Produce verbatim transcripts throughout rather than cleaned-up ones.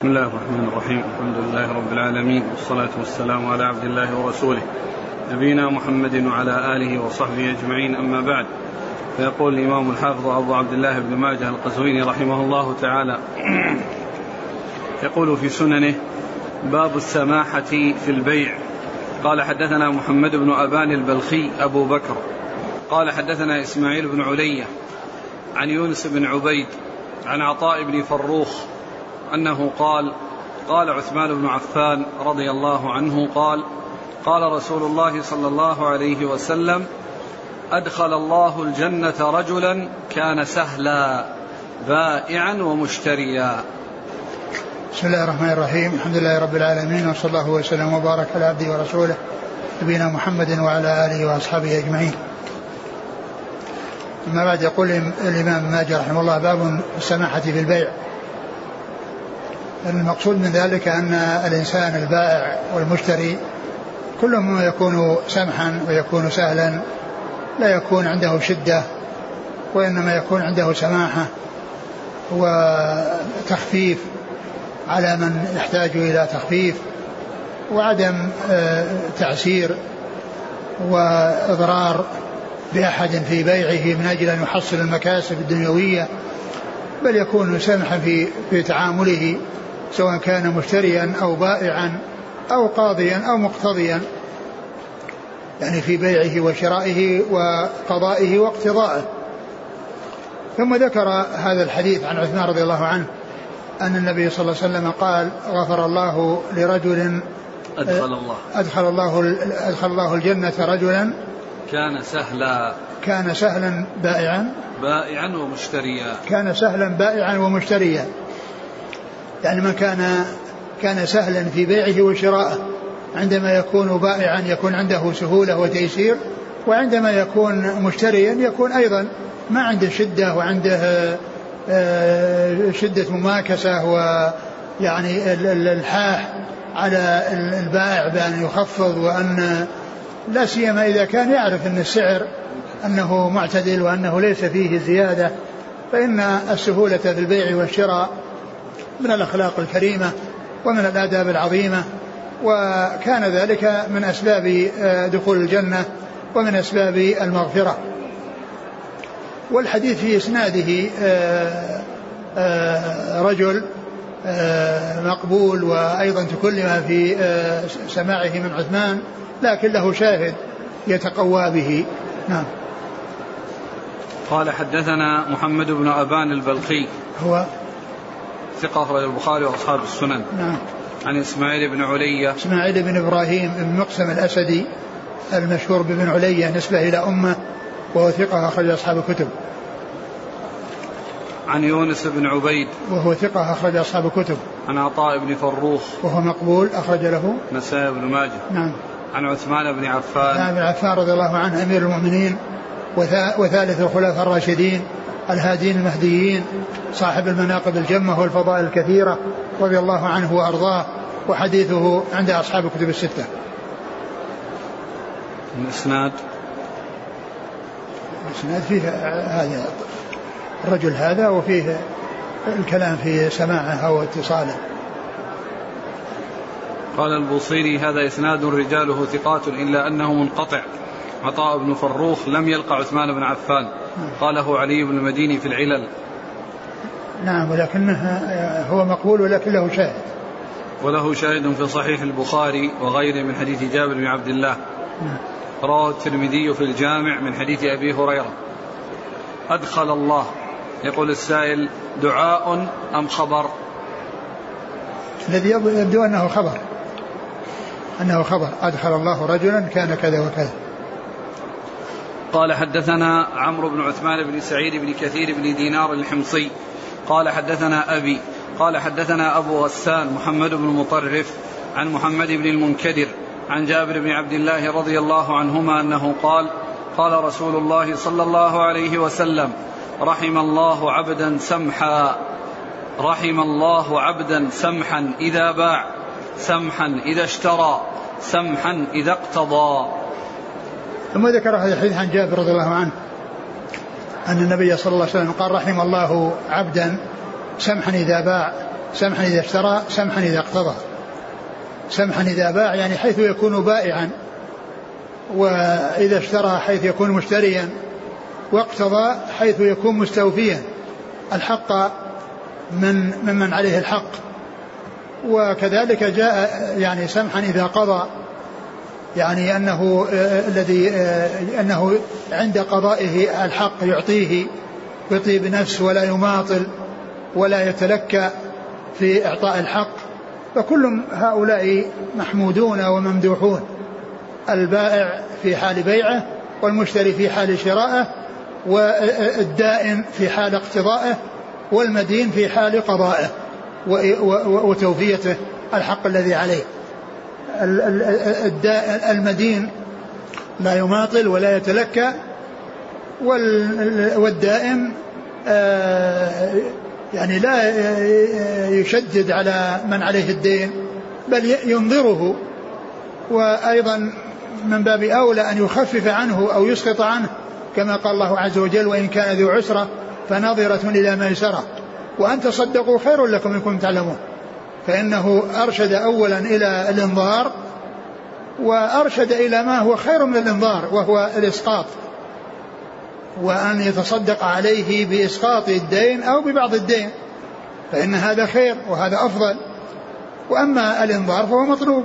بسم الله الرحمن الرحيم. الحمد لله رب العالمين، والصلاة والسلام على عبد الله ورسوله نبينا محمد وعلى آله وصحبه أجمعين، أما بعد. فيقول الإمام الحافظ أبو عبد الله بن ماجه القزويني رحمه الله تعالى يقول في سننه: باب السماحة في البيع. قال حدثنا محمد بن أبان البلخي أبو بكر قال حدثنا إسماعيل بن علية عن يونس بن عبيد عن عطاء بن فروخ أنه قال: قال عثمان بن عفان رضي الله عنه قال: قال رسول الله صلى الله عليه وسلم: أدخل الله الجنة رجلا كان سهلا بائعا ومشتريا. بسم الله الرحمن الرحيم. الحمد لله رب العالمين، وصلى الله وسلم وبارك على عبده ورسوله نبينا محمد وعلى آله وأصحابه أجمعين. أما بعد، يقول الإمام ماجه رحمه الله: باب السماحة في البيع. المقصود من ذلك أن الإنسان البائع والمشتري كلهم يكون سمحا ويكون سهلا، لا يكون عنده شدة، وإنما يكون عنده سماحة وتخفيف على من يحتاج إلى تخفيف، وعدم تعسير وإضرار بأحد في بيعه من أجل أن يحصل المكاسب الدنيوية، بل يكون سمحا في, في تعامله، سواء كان مشتريا أو بائعا أو قاضيا أو مقتضيا، يعني في بيعه وشرائه وقضائه واقتضائه. ثم ذكر هذا الحديث عن عثمان رضي الله عنه أن النبي صلى الله عليه وسلم قال: غفر الله لرجل أدخل الله أدخل الله, أدخل الله الجنة رجلا كان سهلا كان سهلا بائعا بائعا ومشتريا كان سهلا بائعا ومشتريا يعني من كان كان سهلا في بيعه وشرائه، عندما يكون بائعا يكون عنده سهولة وتيسير، وعندما يكون مشتريا يكون أيضا ما عنده شدة وعنده شدة مماكسة، ويعني الحاح على البائع بأن يخفض، وأن لا سيما إذا كان يعرف أن السعر أنه معتدل وأنه ليس فيه زيادة، فإن السهولة في البيع والشراء من الأخلاق الكريمة ومن الآداب العظيمة، وكان ذلك من أسباب دخول الجنة ومن أسباب المغفرة. والحديث في إسناده رجل مقبول، وأيضا تكلم في سماعه من عثمان، لكن له شاهد يتقوى به. نعم. قال حدثنا محمد بن أبان البلخي هو ثقة أخرج البخاري وأصحاب السنن. نعم. عن إسماعيل بن علية إسماعيل بن إبراهيم بن مقسم الأسدي المشهور بابن علية نسبة إلى أمه، وهو ثقة أخرج أصحاب الكتب. عن يونس بن عبيد وهو ثقة أخرج أصحاب الكتب. عن عطاء بن فروخ وهو مقبول أخرج له نسائي بن ماجه. نعم. عن عثمان بن عفان عثمان بن عفان رضي الله عنه أمير المؤمنين وثالث الخلفاء الراشدين الهادين المهديين، صاحب المناقب الجمة والفضائل الكثيرة، رضي الله عنه وأرضاه، وحديثه عند أصحاب الكتب الستة. الإسناد الإسناد فيه هذا الرجل هذا، وفيه الكلام في سماعه أو اتصاله. قال البوصيري: هذا إسناد رجاله ثقات إلا أنه منقطع. عطاء بن فروخ لم يلقى عثمان بن عفان، قاله علي بن المديني في العلل. نعم، ولكنه هو مقبول ولكن له شاهد. وله شاهد في صحيح البخاري وغيره من حديث جابر بن عبد الله. رواه الترمذي في الجامع من حديث أبي هريرة. أدخل الله، يقول السائل: دعاء أم خبر؟ الذي يبدو أنه خبر أنه خبر أدخل الله رجلا كان كذا وكذا. قال حدثنا عمرو بن عثمان بن سعيد بن كثير بن دينار الحمصي قال حدثنا أبي قال حدثنا أبو غسان محمد بن مطرف عن محمد بن المنكدر عن جابر بن عبد الله رضي الله عنهما أنه قال: قال رسول الله صلى الله عليه وسلم: رحم الله عبدا سمحا رحم الله عبدا سمحا إذا باع، سمحا إذا اشترى، سمحا إذا اقتضى. ثم ذكر هذا الحديث عن جابر رضي الله عنه أن النبي صلى الله عليه وسلم قال: رحم الله عبدا سمحا إذا باع سمحا إذا اشترى سمحا إذا اقتضى. سمحا إذا باع يعني حيث يكون بائعا، وإذا اشترى حيث يكون مشتريا، واقتضى حيث يكون مستوفيا الحق من ممن عليه الحق. وكذلك جاء يعني سمحا إذا قضى، يعني أنه الذي أنه عند قضائه الحق يعطيه بطيب نفس ولا يماطل ولا يتلكى في إعطاء الحق. فكل هؤلاء محمودون وممدوحون، البائع في حال بيعه، والمشتري في حال شرائه، والدائن في حال اقتضائه، والمدين في حال قضائه وتوفيته الحق الذي عليه. المدين لا يماطل ولا يتلكى، والدائن يعني لا يشدد على من عليه الدين بل ينظره، وأيضا من باب أولى أن يخفف عنه أو يسقط عنه، كما قال الله عز وجل: وإن كان ذو عسرة فناظرة إلى ميسرة وأن تصدقوا خير لكم إن كنتم تعلمون. فإنه أرشد أولا إلى الإنظار، وأرشد إلى ما هو خير من الإنظار وهو الإسقاط، وأن يتصدق عليه بإسقاط الدين أو ببعض الدين، فإن هذا خير وهذا أفضل. وأما الإنظار فهو مطلوب،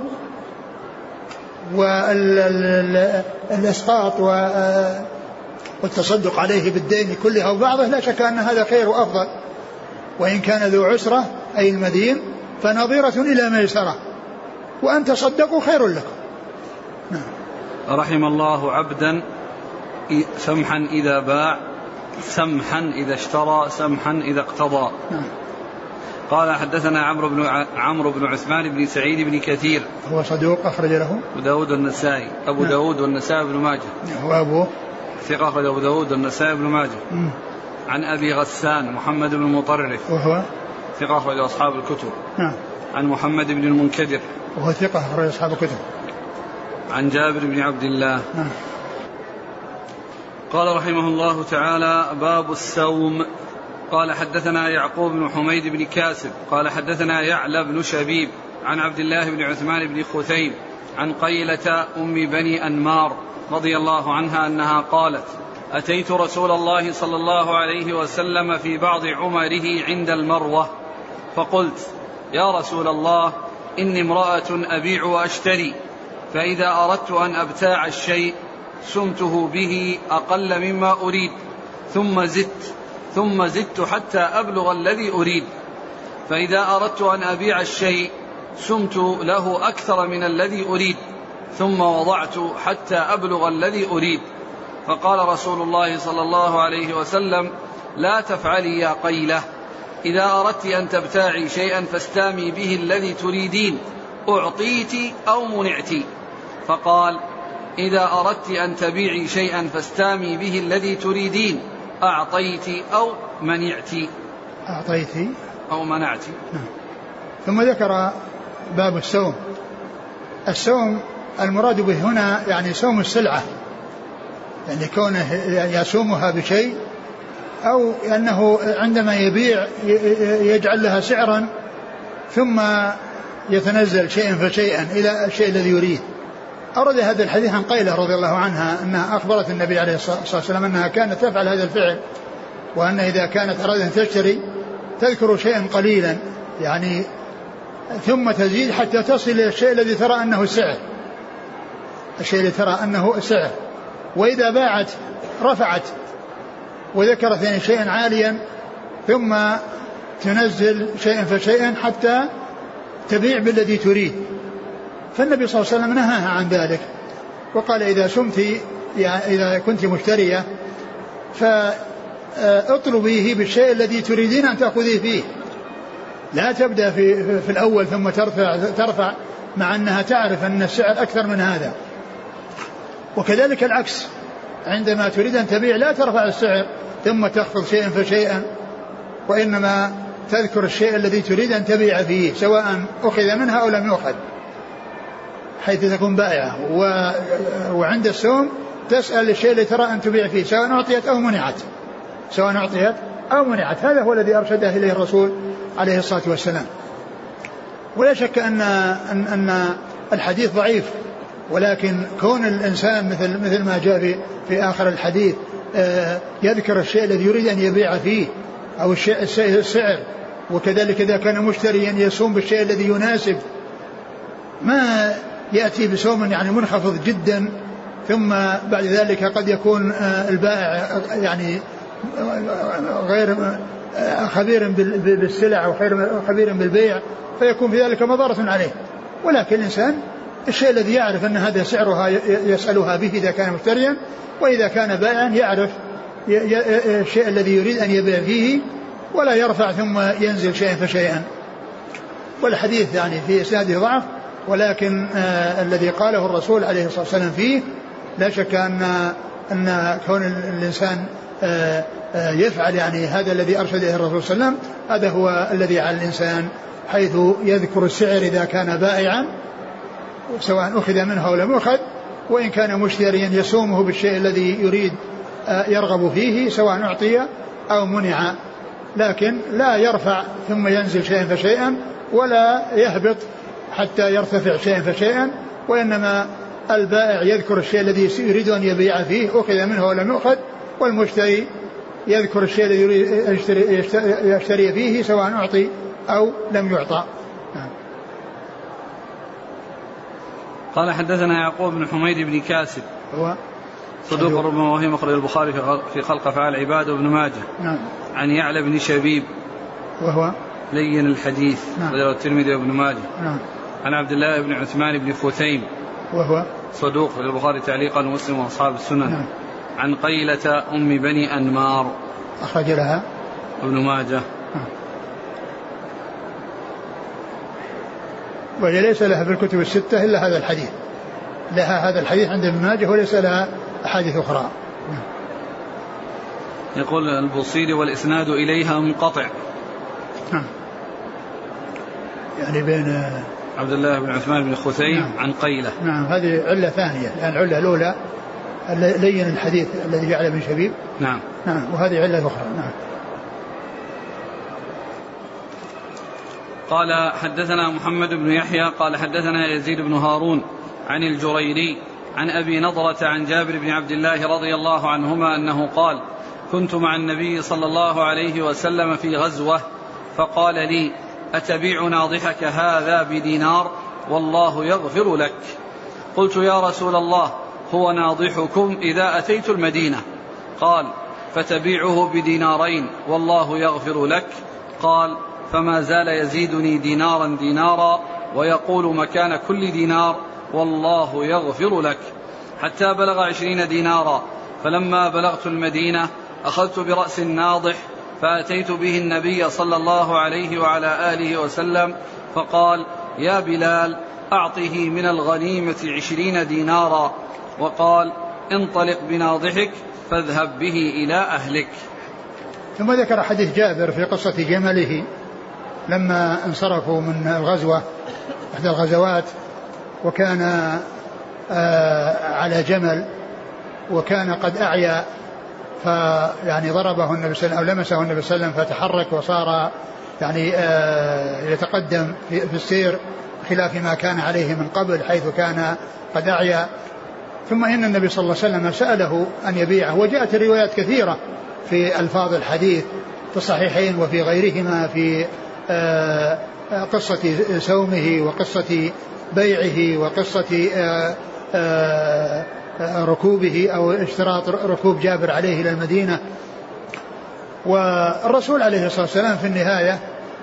والإسقاط والتصدق عليه بالدين كله أو بعضه لا شك أن هذا خير وأفضل. وإن كان ذو عسرة أي المدين فنظيرة إلى ميسرة وأن تصدقوا خير لكم. نعم. رحم الله عبدا سمحا إذا باع، سمحا إذا اشترى، سمحا إذا اقتضى. نعم. قال حدثنا عمرو بن عمرو بن عثمان بن سعيد بن كثير، هو صدوق أخرج له أبو داود والنسائي أبو نعم. داود والنسائي بن ماجه. هو أبوه ثقة أخرج أبو داود والنسائي بن ماجه. م. عن أبي غسان محمد بن المطرف، وهو ثقة أخرج أصحاب الكتب. نعم. عن محمد بن المنكدر، وهو ثقة أخرج أصحاب الكتب. عن جابر بن عبد الله. نعم. قال رحمه الله تعالى: باب السوم. قال حدثنا يعقوب بن حميد بن كاسب قال حدثنا يعلى بن شبيب عن عبد الله بن عثمان بن خثيم عن قيلة أم بني أنمار رضي الله عنها أنها قالت: أتيت رسول الله صلى الله عليه وسلم في بعض عمره عند المروة فقلت: يا رسول الله، إني امرأة أبيع وأشتري، فإذا أردت أن أبتاع الشيء سمته به أقل مما أريد، ثم زدت ثم زدت حتى أبلغ الذي أريد، فإذا أردت أن أبيع الشيء سمت له أكثر من الذي أريد، ثم وضعت حتى أبلغ الذي أريد. فقال رسول الله صلى الله عليه وسلم: لا تفعلي يا قيلة، إذا أردت أن تبتاعي شيئا فاستامي به الذي تريدين، أعطيت أو منعت. فقال: إذا أردت أن تبيعي شيئا فاستامي به الذي تريدين، أعطيت أو منعت. أعطيت أو منعت. ثم ذكر باب السوم. السوم المراد به هنا يعني سوم السلعة، يعني كونه يسومها بشيء، أو أنه عندما يبيع يجعل لها سعرا ثم يتنزل شيئا فشيئا إلى الشيء الذي يريد. أرد هذا الحديث عن قيلة رضي الله عنها أنها أخبرت النبي عليه الصلاة والسلام أنها كانت تفعل هذا الفعل، وأن إذا كانت أرادت أن تشتري تذكر شيئا قليلا يعني ثم تزيد حتى تصل إلى الشيء الذي ترى أنه سعر، الشيء الذي ترى أنه سعر، وإذا باعت رفعت وذكرت يعني شيئا عاليا ثم تنزل شيئا فشيئا حتى تبيع بالذي تريد. فالنبي صلى الله عليه وسلم نهاها عن ذلك وقال: إذا سمت يعني إذا كنت مشترية فاطلبيه بالشيء الذي تريدين أن تأخذيه فيه، لا تبدأ في, في الأول ثم ترفع, ترفع مع أنها تعرف أن السعر أكثر من هذا. وكذلك العكس، عندما تريد أن تبيع لا ترفع السعر ثم تخفض شيئا فشيئا، وإنما تذكر الشيء الذي تريد أن تبيع فيه سواء أخذ منها أو لم يؤخذ، حيث تكون بائعة. وعند السوم تسأل الشيء الذي ترى أن تبيع فيه سواء أعطيت أو منعت، سواء أعطيت أو منعت. هذا هو الذي أرشده إليه الرسول عليه الصلاة والسلام. ولا شك أن, أن, أن الحديث ضعيف، ولكن كون الإنسان مثل, مثل ما جاء في, في آخر الحديث يذكر الشيء الذي يريد أن يبيع فيه أو الشيء السعر، وكذلك إذا كان مشتريا يصوم بالشيء الذي يناسب، ما يأتي بصوم يعني منخفض جدا ثم بعد ذلك قد يكون البائع يعني غير خبير بالسلع أو خبير بالبيع فيكون في ذلك مضرة عليه. ولكن الإنسان الشيء الذي يعرف أن هذا سعرها يسألها به إذا كان مشتريا، وإذا كان بائعا يعرف الشيء الذي يريد أن يبيع فيه ولا يرفع ثم ينزل شيئا فشيئا. والحديث يعني في إسناده ضعف، ولكن آه الذي قاله الرسول عليه الصلاة والسلام فيه لا شك أن أن كون الإنسان آه آه يفعل يعني هذا الذي أرشد إليه الرسول صلى الله عليه وسلم، هذا هو الذي على الإنسان، حيث يذكر السعر إذا كان بائعا سواء أخذ منه أو لم يأخذ، وإن كان مشتريا يسومه بالشيء الذي يريد آه يرغب فيه سواء أعطي أو منع، لكن لا يرفع ثم ينزل شيئا فشيئا ولا يهبط حتى يرتفع شيئا فشيئا، وإنما البائع يذكر الشيء الذي يريد أن يبيع فيه أخذ منه ولم يؤخذ، والمشتري يذكر الشيء الذي يريد يشتري فيه سواء أعطي أو لم يعطى. قال حدثنا يعقوب بن حميد بن كاسب هو صدوق ربما وهي مخرج البخاري في خلق أفعال العباد وابن ماجه. نعم. عن يعلى بن شبيب وهو لين الحديث رواه الترمذي وابن ماجه. نعم. عن عبد الله بن عثمان بن خثيم وهو صدوق للبخاري تعليقا ومسلم واصحاب السنن. نعم. عن قيلة أم بني أنمار أخرج لها ابن ماجه. نعم. وهي ليس لها في الكتب الستة إلا هذا الحديث، لها هذا الحديث عند ابن ماجه وليس لها أحاديث أخرى. نعم. يقول البوصيري والإسناد إليها منقطع. نعم. يعني بين عبد الله بن عثمان بن خثيم. نعم. عن قيلة. نعم. هذه علة ثانية، لأن يعني العلة الأولى لين الحديث الذي جعل بن شبيب. نعم. نعم. وهذه علة أخرى. نعم. قال حدثنا محمد بن يحيى قال حدثنا يزيد بن هارون عن الجريري عن أبي نضرة عن جابر بن عبد الله رضي الله عنهما أنه قال: كنت مع النبي صلى الله عليه وسلم في غزوة فقال لي: أتبيع ناضحك هذا بدينار والله يغفر لك؟ قلت: يا رسول الله، هو ناضحكم إذا أتيت المدينة. قال: فتبيعه بدينارين والله يغفر لك. قال: فما زال يزيدني دينارا دينارا ويقول مكان كل دينار والله يغفر لك، حتى بلغ عشرين دينارا. فلما بلغت المدينة أخذت برأس الناضح فأتيت به النبي صلى الله عليه وعلى آله وسلم فقال: يا بلال، أعطه من الغنيمة عشرين دينارا. وقال: انطلق بناضحك فاذهب به إلى أهلك. ثم ذكر حديث جابر في قصة جمله لما انصرفوا من الغزوة إحدى الغزوات، وكان آه على جمل وكان قد أعيا، فيعني ضربه النبي صلى الله عليه وسلم أو لمسه النبي صلى الله عليه وسلم فتحرك وصار يعني آه يتقدم في, في السير خلاف ما كان عليه من قبل حيث كان قد أعيا. ثم إن النبي صلى الله عليه وسلم سأله أن يبيعه، وجاءت الروايات كثيرة في ألفاظ الحديث في الصحيحين وفي غيرهما في آه قصة سومه وقصة بيعه وقصة آه آه ركوبه أو اشتراط ركوب جابر عليه إلى المدينة. والرسول عليه الصلاة والسلام في النهاية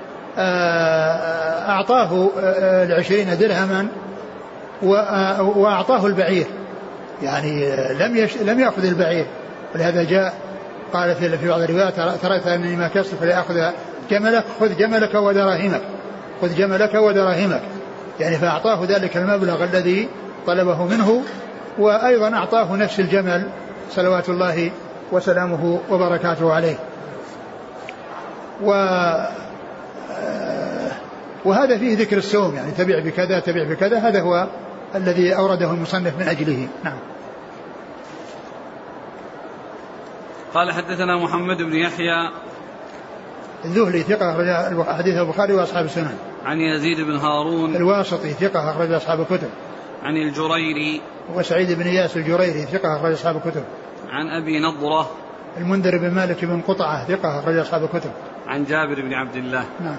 أعطاه العشرين درهما وأعطاه البعير، يعني لم يش لم يأخذ البعير، ولهذا جاء قال في بعض الروايات: تركت أنني ما كسر فليأخذ جملك، خذ جملك ودراهمك، خذ جملك ودراهمك، يعني فأعطاه ذلك المبلغ الذي طلبه منه، وأيضا أعطاه نفس الجمل صلوات الله وسلامه وبركاته عليه. و وهذا فيه ذكر السوم، يعني تبيع بكذا تبيع بكذا، هذا هو الذي أورده المصنف من أجله. نعم. قال حدثنا محمد بن يحيى الذهلي ثقة أخرج حديث البخاري وأصحاب السنن. عن يزيد بن هارون الواسطي ثقة أخرج أصحاب الكتب. عن الجريري وسعيد بن إياس الجريري ثقة أخرج أصحاب الكتب. عن أبي نضرة المنذر بن مالك بن قطعة ثقة أخرج أصحاب الكتب. عن جابر بن عبد الله. نعم.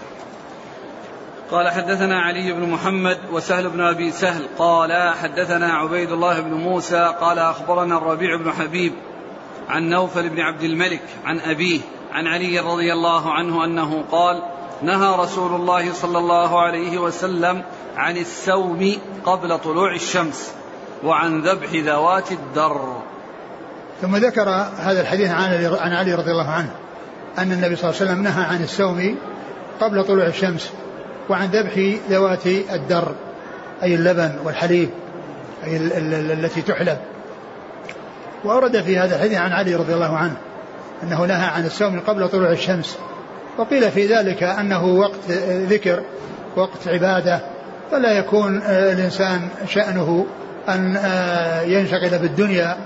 قال حدثنا علي بن محمد وسهل بن أبي سهل قال حدثنا عبيد الله بن موسى قال أخبرنا الربيع بن حبيب عن نوفل بن عبد الملك عن أبيه عن علي رضي الله عنه أنه قال نهى رسول الله صلى الله عليه وسلم عن السوم قبل طلوع الشمس وعن ذبح ذوات الدر. ثم ذكر هذا الحديث عن علي رضي الله عنه أن النبي صلى الله عليه وسلم نهى عن السوم قبل طلوع الشمس وعن ذبح ذوات الدر أي اللبن والحليب أي التي تحلب. وأورد في هذا الحديث عن علي رضي الله عنه أنه نهى عن السوم قبل طلوع الشمس، وقيل في ذلك أنه وقت ذكر وقت عبادة فلا يكون الإنسان شأنه أن ينشغل بالدنيا.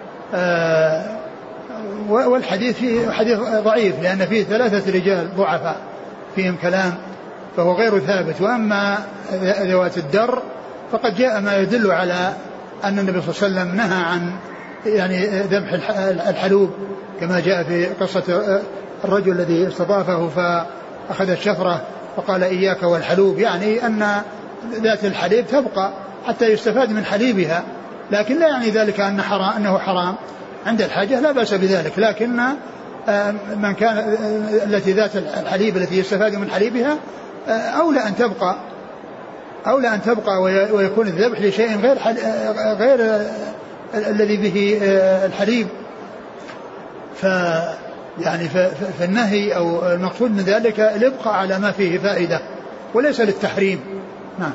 والحديث فيه حديث ضعيف لأن فيه ثلاثة رجال ضعفاء فيهم كلام فهو غير ثابت. وأما ذوات الدر فقد جاء ما يدل على أن النبي صلى الله عليه وسلم نهى عن يعني ذبح الحلوب كما جاء في قصة الرجل الذي استضافه فأخذ الشفرة وقال إياك والحلوب، يعني أن ذات الحليب تبقى حتى يستفاد من حليبها، لكن لا يعني ذلك أن حرام أنه حرام عند الحاجة، لا بأس بذلك، لكن من كان التي ذات الحليب التي يستفاد من حليبها أولى أن تبقى أولى أن تبقى ويكون الذبح لشيء غير غير الذي به الحليب. ف يعني فالنهي أو المقصود من ذلك الإبقاء على ما فيه فائدة وليس للتحريم. نعم.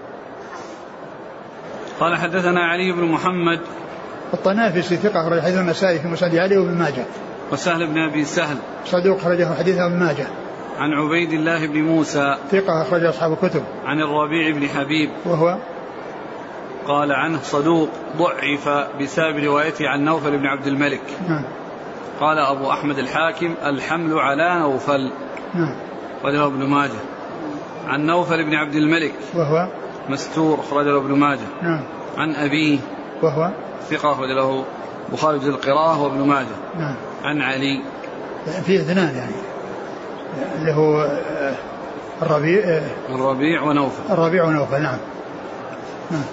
قال حدثنا علي بن محمد الطنافسي ثقة أخرج حديث النسائي في مسند علي وابن ماجه. وسهل بن أبي سهل صدوق أخرجه حديثه ابن ماجه. عن عبيد الله بن موسى ثقة أخرج أصحاب الكتب. عن الربيع بن حبيب وهو قال عنه صدوق ضعف بسبب روايته عن نوفل بن عبد الملك. نعم. قال أبو أحمد الحاكم الحمل على نوفل. نعم. وله ابن ماجه. عن نوفل بن عبد الملك وهو مستور أخرجه ابن ماجه. نعم. عن أبيه وهو ثقة أخرج له بخاري في القراءة وابن ماجه. نعم. عن علي فيه اثنان يعني اللي هو الربيع الربيع ونوفل الربيع ونوفل. نعم. نعم.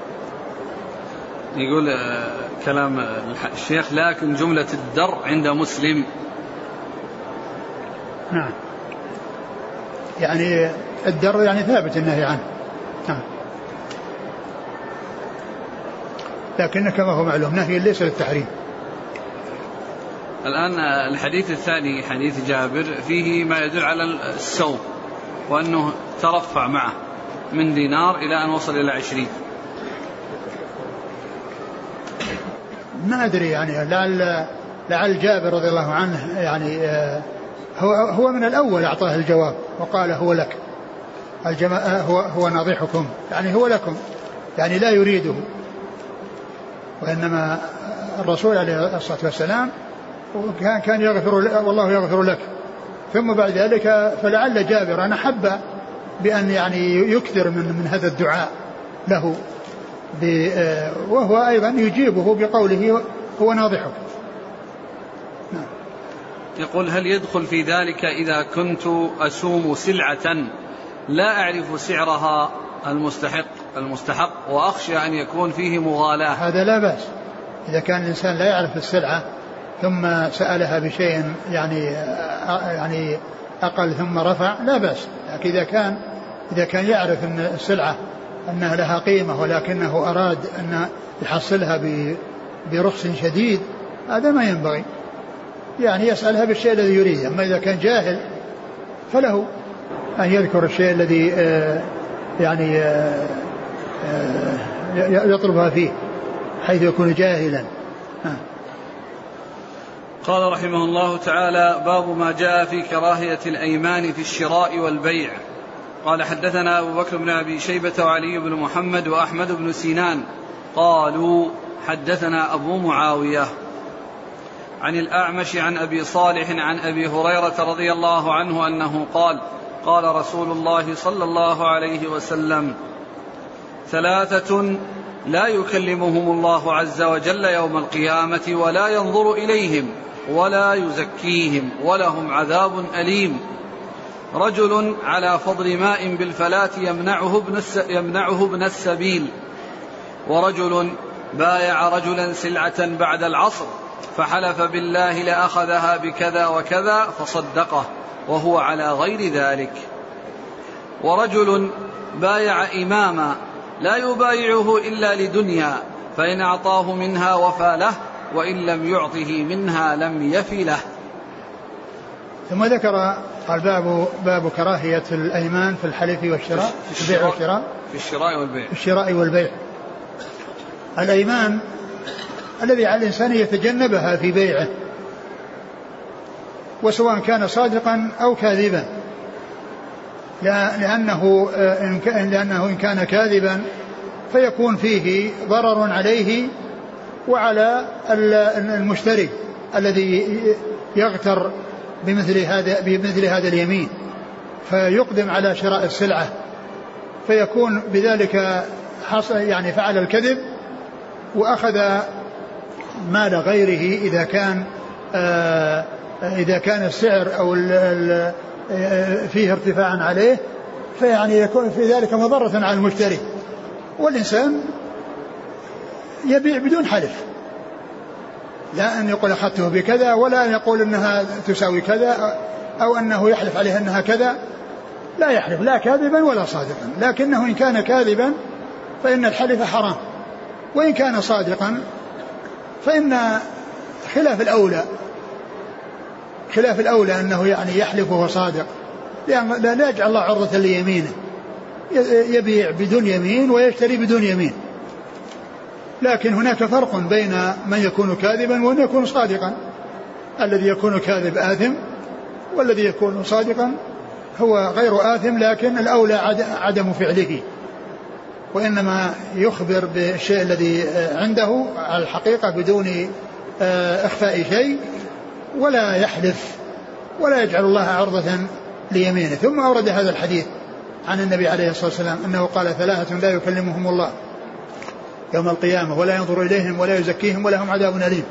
يقول كلام الشيخ لكن جملة الدر عند مسلم. نعم. يعني الدر يعني ثابت النهي عنه. نعم. لكن كما هو معلوم نهي ليس للتحريم. الآن الحديث الثاني حديث جابر فيه ما يدل على السوم وأنه ترفع معه من دينار إلى أن وصل إلى عشرين. ما أدري يعني لعل لعل جابر رضي الله عنه يعني هو هو من الأول أعطاه الجواب وقال هو لك الجماعة هو هو ناضحكم يعني هو لكم يعني لا يريده، وإنما الرسول عليه الصلاة والسلام كان كان يغفر والله يغفر لك. ثم بعد ذلك فلعل جابر أنا حب بأن يعني يكثر من من هذا الدعاء له وهو أيضا يجيبه بقوله هو ناضحك. نعم. يقول هل يدخل في ذلك إذا كنت أسوم سلعة لا أعرف سعرها المستحق المستحق وأخشى أن يكون فيه مغالاة؟ هذا لا بأس إذا كان الإنسان لا يعرف السلعة ثم سألها بشيء يعني يعني أقل ثم رفع لا بأس، لكن إذا كان إذا كان يعرف أن السلعة أنها لها قيمة ولكنه أراد أن يحصلها برخص شديد هذا ما ينبغي، يعني يسألها بالشيء الذي يريده. أما إذا كان جاهل فله أن يذكر الشيء الذي يعني يطلبها فيه حيث يكون جاهلا. قال رحمه الله تعالى باب ما جاء في كراهية الأيمان في الشراء والبيع. قال حدثنا أبو بكر بن أبي شيبة وعلي بن محمد وأحمد بن سينان قالوا حدثنا أبو معاوية عن الأعمش عن أبي صالح عن أبي هريرة رضي الله عنه أنه قال قال رسول الله صلى الله عليه وسلم ثلاثة لا يكلمهم الله عز وجل يوم القيامة ولا ينظر إليهم ولا يزكيهم ولهم عذاب أليم: رجل على فضل ماء بالفلاة يمنعه ابن, يمنعه ابن السبيل، ورجل بايع رجلا سلعة بعد العصر فحلف بالله لأخذها بكذا وكذا فصدقه وهو على غير ذلك، ورجل بايع إماما لا يبايعه إلا لدنيا فإن أعطاه منها وفى له وإن لم يعطه منها لم يف له. ثم ذكر الباب باب كراهية الأيمان في الحلف والشراء في البيع والشراء في الشراء والبيع في الشراء والبيع. الأيمان الذي على الإنسان يتجنبها في بيعه، وسواء كان صادقا أو كاذبا، لأنه لأنه إن كان كاذبا فيكون فيه ضرر عليه وعلى المشتري الذي يغتر بمثل هذا بمثل هذا اليمين فيقدم على شراء السلعة، فيكون بذلك يعني فعل الكذب وأخذ مال غيره إذا كان آه إذا كان السعر أو ال ال فيه ارتفاع عليه، فيعني يكون في ذلك مضرة على المشتري. والإنسان يبيع بدون حلف، لا أن يقول أخذته بكذا ولا أن يقول أنها تساوي كذا أو أنه يحلف عليها أنها كذا، لا يحلف لا كاذبا ولا صادقا. لكنه إن كان كاذبا فإن الحلف حرام، وإن كان صادقا فإن خلاف الأولى خلاف الأولى أنه يعني يحلف وهو صادق، لأن لا يجعل الله عرضة ليمينه، يبيع بدون يمين ويشتري بدون يمين. لكن هناك فرق بين من يكون كاذبا ومن يكون صادقا. الذي يكون كاذب آثم، والذي يكون صادقا هو غير آثم، لكن الأولى عدم فعله، وإنما يخبر بالشيء الذي عنده على الحقيقة بدون إخفاء شيء، ولا يحلف ولا يجعل الله عرضة ليمينه. ثم أورد هذا الحديث عن النبي عليه الصلاة والسلام أنه قال ثلاثة لا يكلمهم الله يوم القيامة ولا ينظر إليهم ولا يزكيهم ولهم عذاب أليم.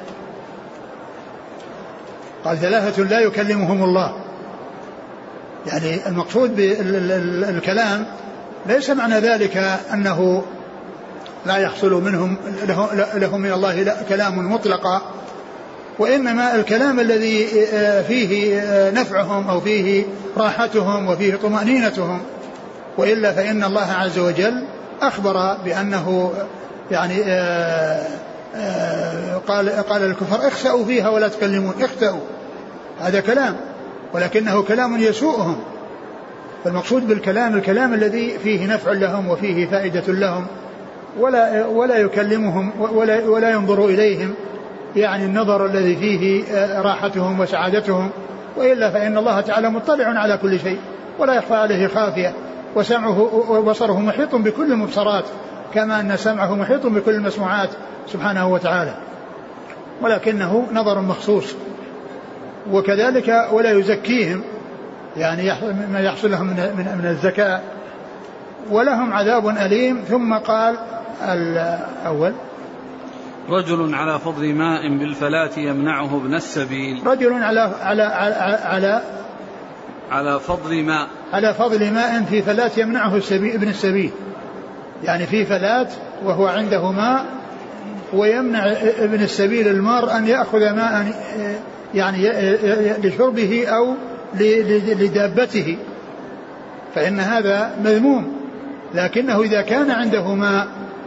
قال ثلاثة لا يكلمهم الله، يعني المقصود بالكلام ليس معنى ذلك أنه لا يحصل منهم لهم من الله كلام مطلقا، وإنما الكلام الذي فيه نفعهم أو فيه راحتهم وفيه طمأنينتهم. وإلا فإن الله عز وجل أخبر بأنه يعني آآ آآ قال قال الكفر اخسأوا فيها ولا تكلمون، اخسأوا، هذا كلام ولكنه كلام يسوءهم. فالمقصود بالكلام الكلام الذي فيه نفع لهم وفيه فائدة لهم، ولا ولا يكلمهم ولا ولا ينظر إليهم، يعني النظر الذي فيه راحتهم وسعادتهم. وإلا فإن الله تعالى مطلع على كل شيء ولا يخفى عليه خافية، وسمعه وبصره محيط بكل المبصرات كما أن سمعه محيط بكل المسموعات سبحانه وتعالى، ولكنه نظر مخصوص. وكذلك ولا يزكيهم، يعني ما يحصل لهم من من الزكاة، ولهم عذاب أليم. ثم قال الأول رجل على فضل ماء بالفلاة يمنعه ابن السبيل، رجل على على على على فضل ماء على فضل ماء في فلاة يمنعه السبيل ابن السبيل، يعني في فلاة وهو عنده ماء ويمنع ابن السبيل المار أن يأخذ ماء يعني لشربه أو لدابته، فإن هذا مذموم. لكنه إذا كان عنده ماء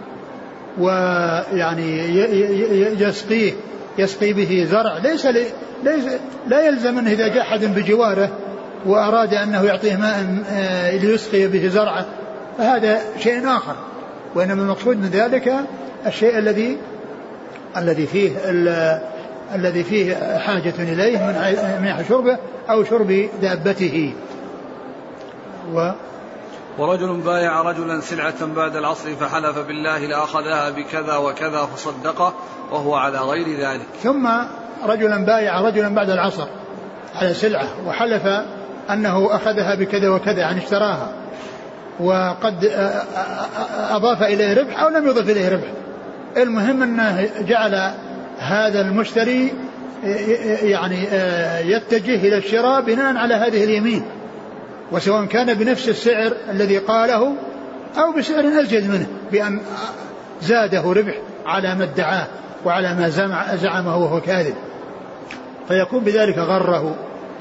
ويعني يسقيه يسقي به زرع، ليس, ليس لا يلزم أنه إذا جاء أحد بجواره وأراد أنه يعطيه ماء ليسقي به زرعه فهذا شيء آخر، وإنما المقصود من ذلك الشيء الذي الذي فيه الذي فيه حاجة إليه من شربه أو شرب دابته. و ورجل بايع رجلا سلعة بعد العصر فحلف بالله لأخذها بكذا وكذا فصدقه وهو على غير ذلك. ثم رجلا بايع رجلا بعد العصر على سلعة وحلف أنه أخذها بكذا وكذا يعني اشتراها وقد أضاف إليه ربح أو لم يضف إليه ربح. المهم أنه جعل هذا المشتري يعني يتجه إلى الشراء بناء على هذه اليمين، وسواء كان بنفس السعر الذي قاله أو بسعر أزيد منه بأن زاده ربح على ما ادعاه وعلى ما زعمه وهو كاذب، فيكون بذلك غره.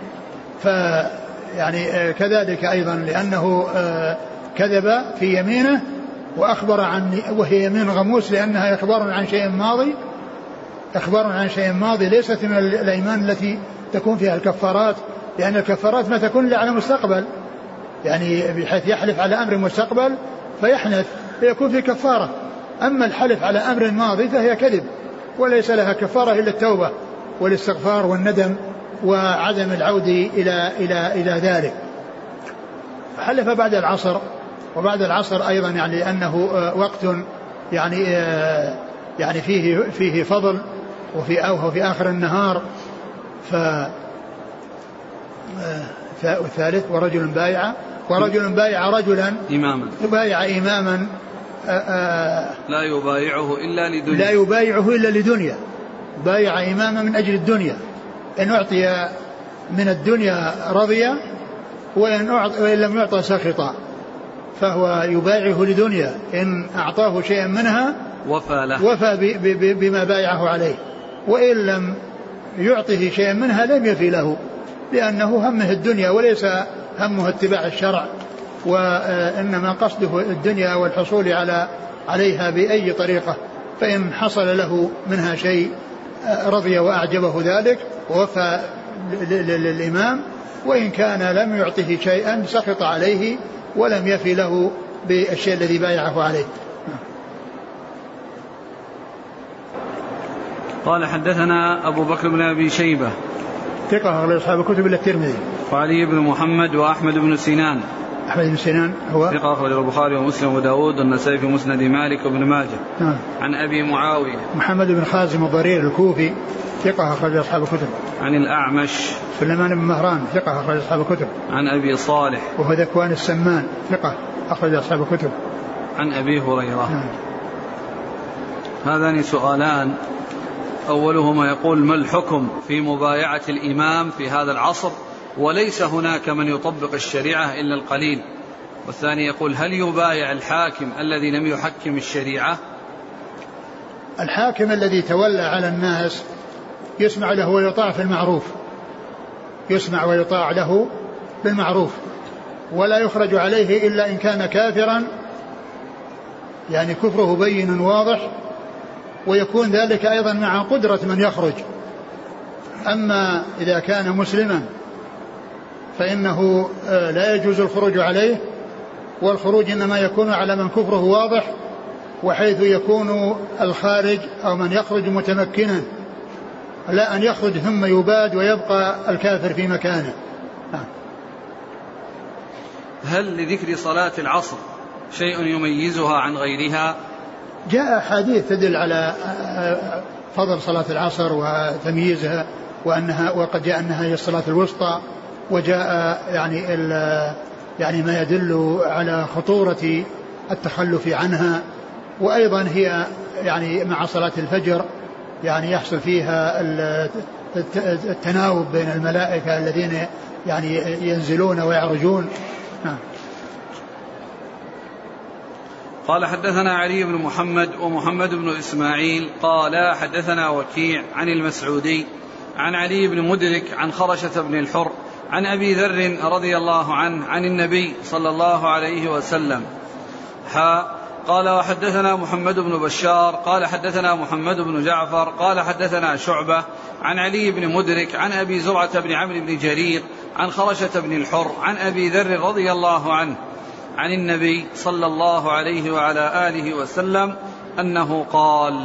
فيعني كذلك أيضا لأنه كذب في يمينه وأخبر عن وهي يمين غموس لأنها إخبار عن شيء ماضي إخبار عن شيء ماضي ليست من الأيمان التي تكون فيها الكفارات، لأن الكفارات ما تكون على مستقبل، يعني بحيث يحلف على أمر مستقبل فيحنث فيكون في كفارة. أما الحلف على أمر ماضي فهي كذب وليس لها كفارة إلا التوبة والاستغفار والندم وعدم العود إلى إلى إلى ذلك. حلف بعد العصر، وبعد العصر أيضا يعني لأنه وقت يعني يعني فيه فيه فضل وفي أو في آخر النهار. ف والثالث ورجل بايع ورجل بايع رجلا إماما بايع إماما لا يبايعه إلا لدنيا لا يبايعه إلا لدنيا بايع إماما من أجل الدنيا، إن أعطي من الدنيا رضي وإن, وإن لم يعطى سخط، فهو يبايعه لدنيا إن أعطاه شيئا منها وفى له وفى بما بايعه عليه، وإن لم يعطه شيئا منها لم يفي له، لأنه همه الدنيا وليس همه اتباع الشرع، وإنما قصده الدنيا والحصول على عليها بأي طريقة. فإن حصل له منها شيء رضي وأعجبه ذلك ووفى للإمام، وإن كان لم يعطه شيئا سخط عليه ولم يفي له بالشيء الذي بايعه عليه. قال حدثنا أبو بكر بن أبي شيبة ثقة أخرج أصحاب الكتب إلا الترمذي، وعلي بن محمد وأحمد بن سنان أحمد بن سنان هو ثقة أخرج البخاري ومسلم وداود والنسائي في مسند مالك وابن ماجه. نعم. عن أبي معاوية محمد بن خازم الضرير الكوفي ثقة أخرج أصحاب الكتب. عن الأعمش سليمان بن مهران ثقة أخرج أصحاب الكتب. عن أبي صالح وهو ذكوان السمان ثقة أخرج أصحاب الكتب. عن أبي هريرة. نعم. هذان سؤالان، أولهما يقول ما الحكم في مبايعة الإمام في هذا العصر وليس هناك من يطبق الشريعة إلا القليل، والثاني يقول هل يبايع الحاكم الذي لم يحكم الشريعة؟ الحاكم الذي تولى على الناس يسمع له ويطاع في المعروف، يسمع ويطاع له بالمعروف، ولا يخرج عليه إلا إن كان كافرا، يعني كفره بين واضح، ويكون ذلك أيضا مع قدرة من يخرج. أما إذا كان مسلما فإنه لا يجوز الخروج عليه، والخروج إنما يكون على من كفره واضح، وحيث يكون الخارج أو من يخرج متمكنا، لا أن يخرج ثم يباد ويبقى الكافر في مكانه. هل لذكر صلاة العصر شيء يميزها عن غيرها؟ جاء حديث تدل على فضل صلاة العصر وتمييزها، وأنها وقد جاء أنها هي الصلاة الوسطى، وجاء يعني يعني ما يدل على خطورة التخلف عنها، وأيضا هي يعني مع صلاة الفجر يعني يحصل فيها التناوب بين الملائكة الذين يعني ينزلون ويعرجون. نعم. قال حدثنا علي بن محمد ومحمد بن إسماعيل قال حدثنا وكيع عن المسعودي عن علي بن مدرك عن خرشة بن الحر عن أبي ذر رضي الله عنه عن النبي صلى الله عليه وسلم. ها قال وحدثنا محمد بن بشار قال حدثنا محمد بن جعفر قال حدثنا شعبة عن علي بن مدرك عن أبي زرعة بن عمرو بن جرير عن خرشة بن الحر عن أبي ذر رضي الله عنه عن النبي صلى الله عليه وعلى آله وسلم أنه قال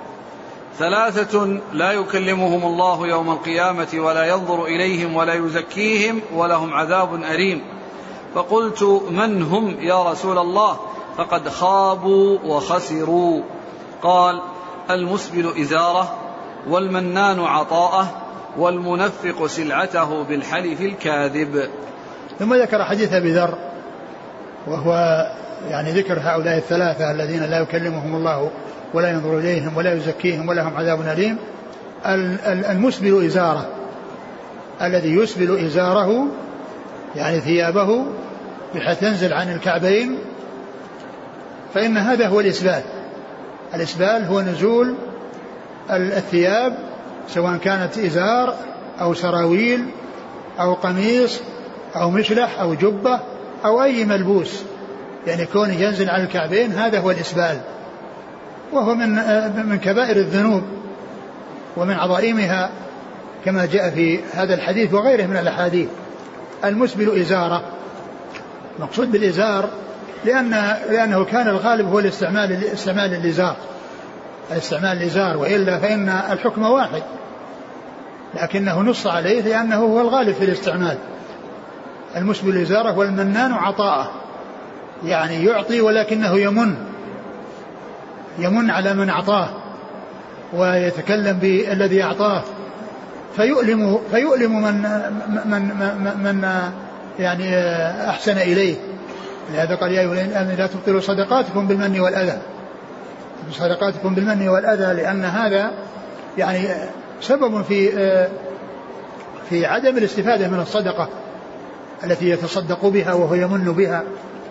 ثلاثة لا يكلمهم الله يوم القيامة ولا ينظر إليهم ولا يزكيهم ولهم عذاب أليم. فقلت من هم يا رسول الله؟ فقد خابوا وخسروا. قال المسبل إزاره والمنان عطاءه والمنفق سلعته بالحلف الكاذب. ثم ذكر حديث أبي ذر وهو يعني ذكر هؤلاء الثلاثة الذين لا يكلمهم الله ولا ينظر إليهم ولا يزكيهم ولهم عذاب أليم. المسبل إزاره، الذي يسبل إزاره يعني ثيابه بحيث تنزل عن الكعبين، فإن هذا هو الإسبال. الإسبال هو نزول الثياب سواء كانت إزار أو سراويل أو قميص أو مشلح أو جبة أو أي ملبوس، يعني كونه ينزل على الكعبين، هذا هو الإسبال، وهو من من كبائر الذنوب ومن عظائمها كما جاء في هذا الحديث وغيره من الأحاديث. المسبل إزارة، مقصود بالإزار لأن لأنه كان الغالب هو الاستعمال استعمال الإزار استعمال الإزار، وإلا فإن الحكم واحد، لكنه نص عليه لأنه هو الغالب في الاستعمال. المسبل إزارة. والمنان عطاءه، يعني يعطي ولكنه يمن يمن على من أعطاه ويتكلم بالذي أعطاه، فيؤلم فيؤلم من من من, من يعني أحسن إليه. لهذا قال يا أيها الذين لا تبطلوا صدقاتكم بالمن والأذى صدقاتكم بالمن والأذى لأن هذا يعني سبب في في عدم الاستفادة من الصدقة التي يتصدق بها وهو يمن بها.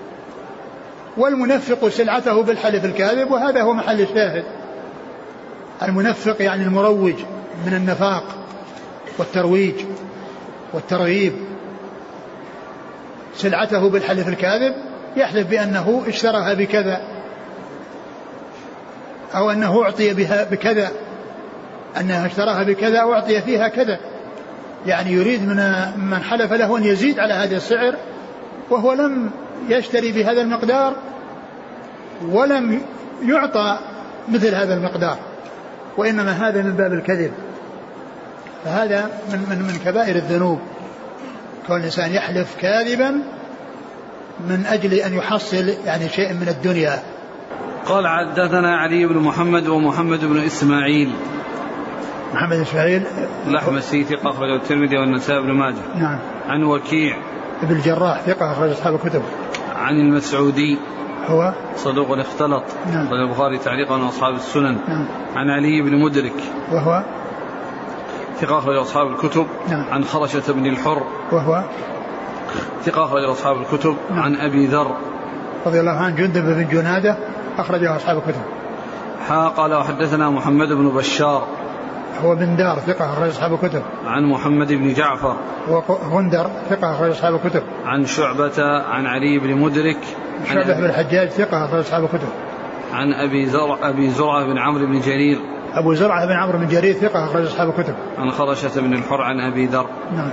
والمنفق سلعته بالحلف الكاذب، وهذا هو محل الشاهد. المنفق يعني المروج من النفاق والترويج والترغيب. سلعته بالحلف الكاذب، يحلف بأنه اشتراها بكذا أو أنه أعطي بها بكذا، أنه اشتراها بكذا أو أعطي فيها كذا، يعني يريد من من حلف له أن يزيد على هذا السعر وهو لم يشتري بهذا المقدار ولم يعطى مثل هذا المقدار، وإنما هذا من باب الكذب. فهذا من, من, من كبائر الذنوب، كون الإنسان يحلف كاذبا من أجل أن يحصل يعني شيء من الدنيا. قال حدثنا علي بن محمد ومحمد بن إسماعيل. محمد إسماعيل الأحمسي ثقة أخرجه الترمذي والنسائي بن ماجه. نعم. عن وكيع ابن الجراح ثقة أخرج أصحاب الكتب. عن المسعودي هو صدوق اختلط. نعم. قال البخاري تعليقا وأصحاب السنن. نعم. عن علي بن مدرك وهو ثقة أخرج أصحاب الكتب. نعم. عن خرشة بن الحر وهو ثقة أخرج أصحاب الكتب. نعم. عن أبي ذر رضي الله عنه جندب بن جنادة أخرجه أصحاب الكتب. حا قال وحدثنا محمد بن بشار هو بن دار ثقة أخرج أصحاب الكتب. عن محمد بن جعفر وغندر ثقة أخرج أصحاب الكتب. عن شعبة عن علي بن مدرك شعبة بن الحجاج ثقة أخرج أصحاب الكتب. عن أبي زرع أبي زرعة بن عمرو بن جرير أبو زرعة بن عمرو بن جرير ثقة أخرج أصحاب الكتب. عن خرشة بن الحر عن أبي ذر. نعم.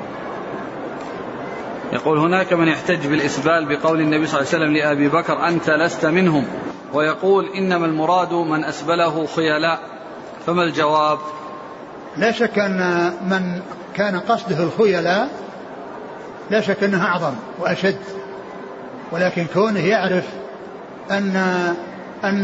يقول هناك من يحتج بالإسبال بقول النبي صلى الله عليه وسلم لأبي بكر أنت لست منهم، ويقول إنما المراد من أسبله خيلاء، فما الجواب؟ لا شك أن من كان قصده الخيلاء لا شك أنها أعظم وأشد، ولكن كونه يعرف أن أن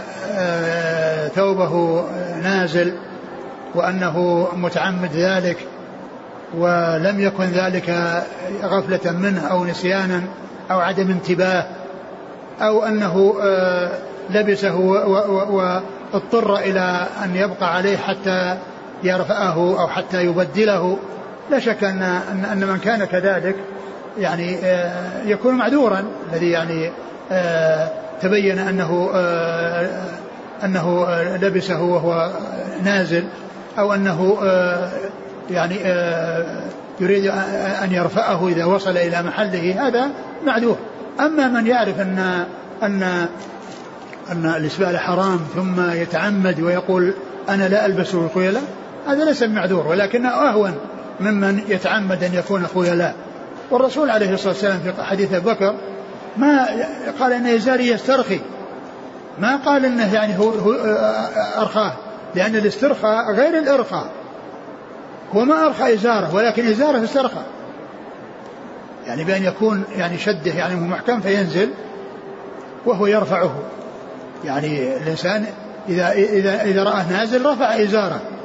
ثوبه نازل وأنه متعمد ذلك ولم يكن ذلك غفلة منه أو نسيانا أو عدم انتباه أو أنه لبسه واضطر إلى أن يبقى عليه حتى يرفعه أو حتى يبدله، لا شك أن أن من كان كذلك يعني يكون معذورا، الذي يعني تبين أنه أنه لبسه وهو نازل أو أنه يعني يريد أن يرفعه إذا وصل إلى محله، هذا معذور. أما من يعرف أن أن أن الإسبال حرام ثم يتعمد ويقول أنا لا ألبس الخيلاء، هذا ليس معذور، ولكنه أهون ممن يتعمد أن يكون خيلاء. والرسول عليه الصلاة والسلام في حديث أبي بكر ما قال إن إزاري يسترخي، ما قال إنه يعني هو أرخاه، لأن الاسترخاء غير الإرخاء، هو ما أرخى إزاره ولكن إزاره استرخى، يعني بأن يكون يعني شده يعني محكم فينزل وهو يرفعه. يعني الإنسان إذا إذا إذا رأى نازل رفع إزاره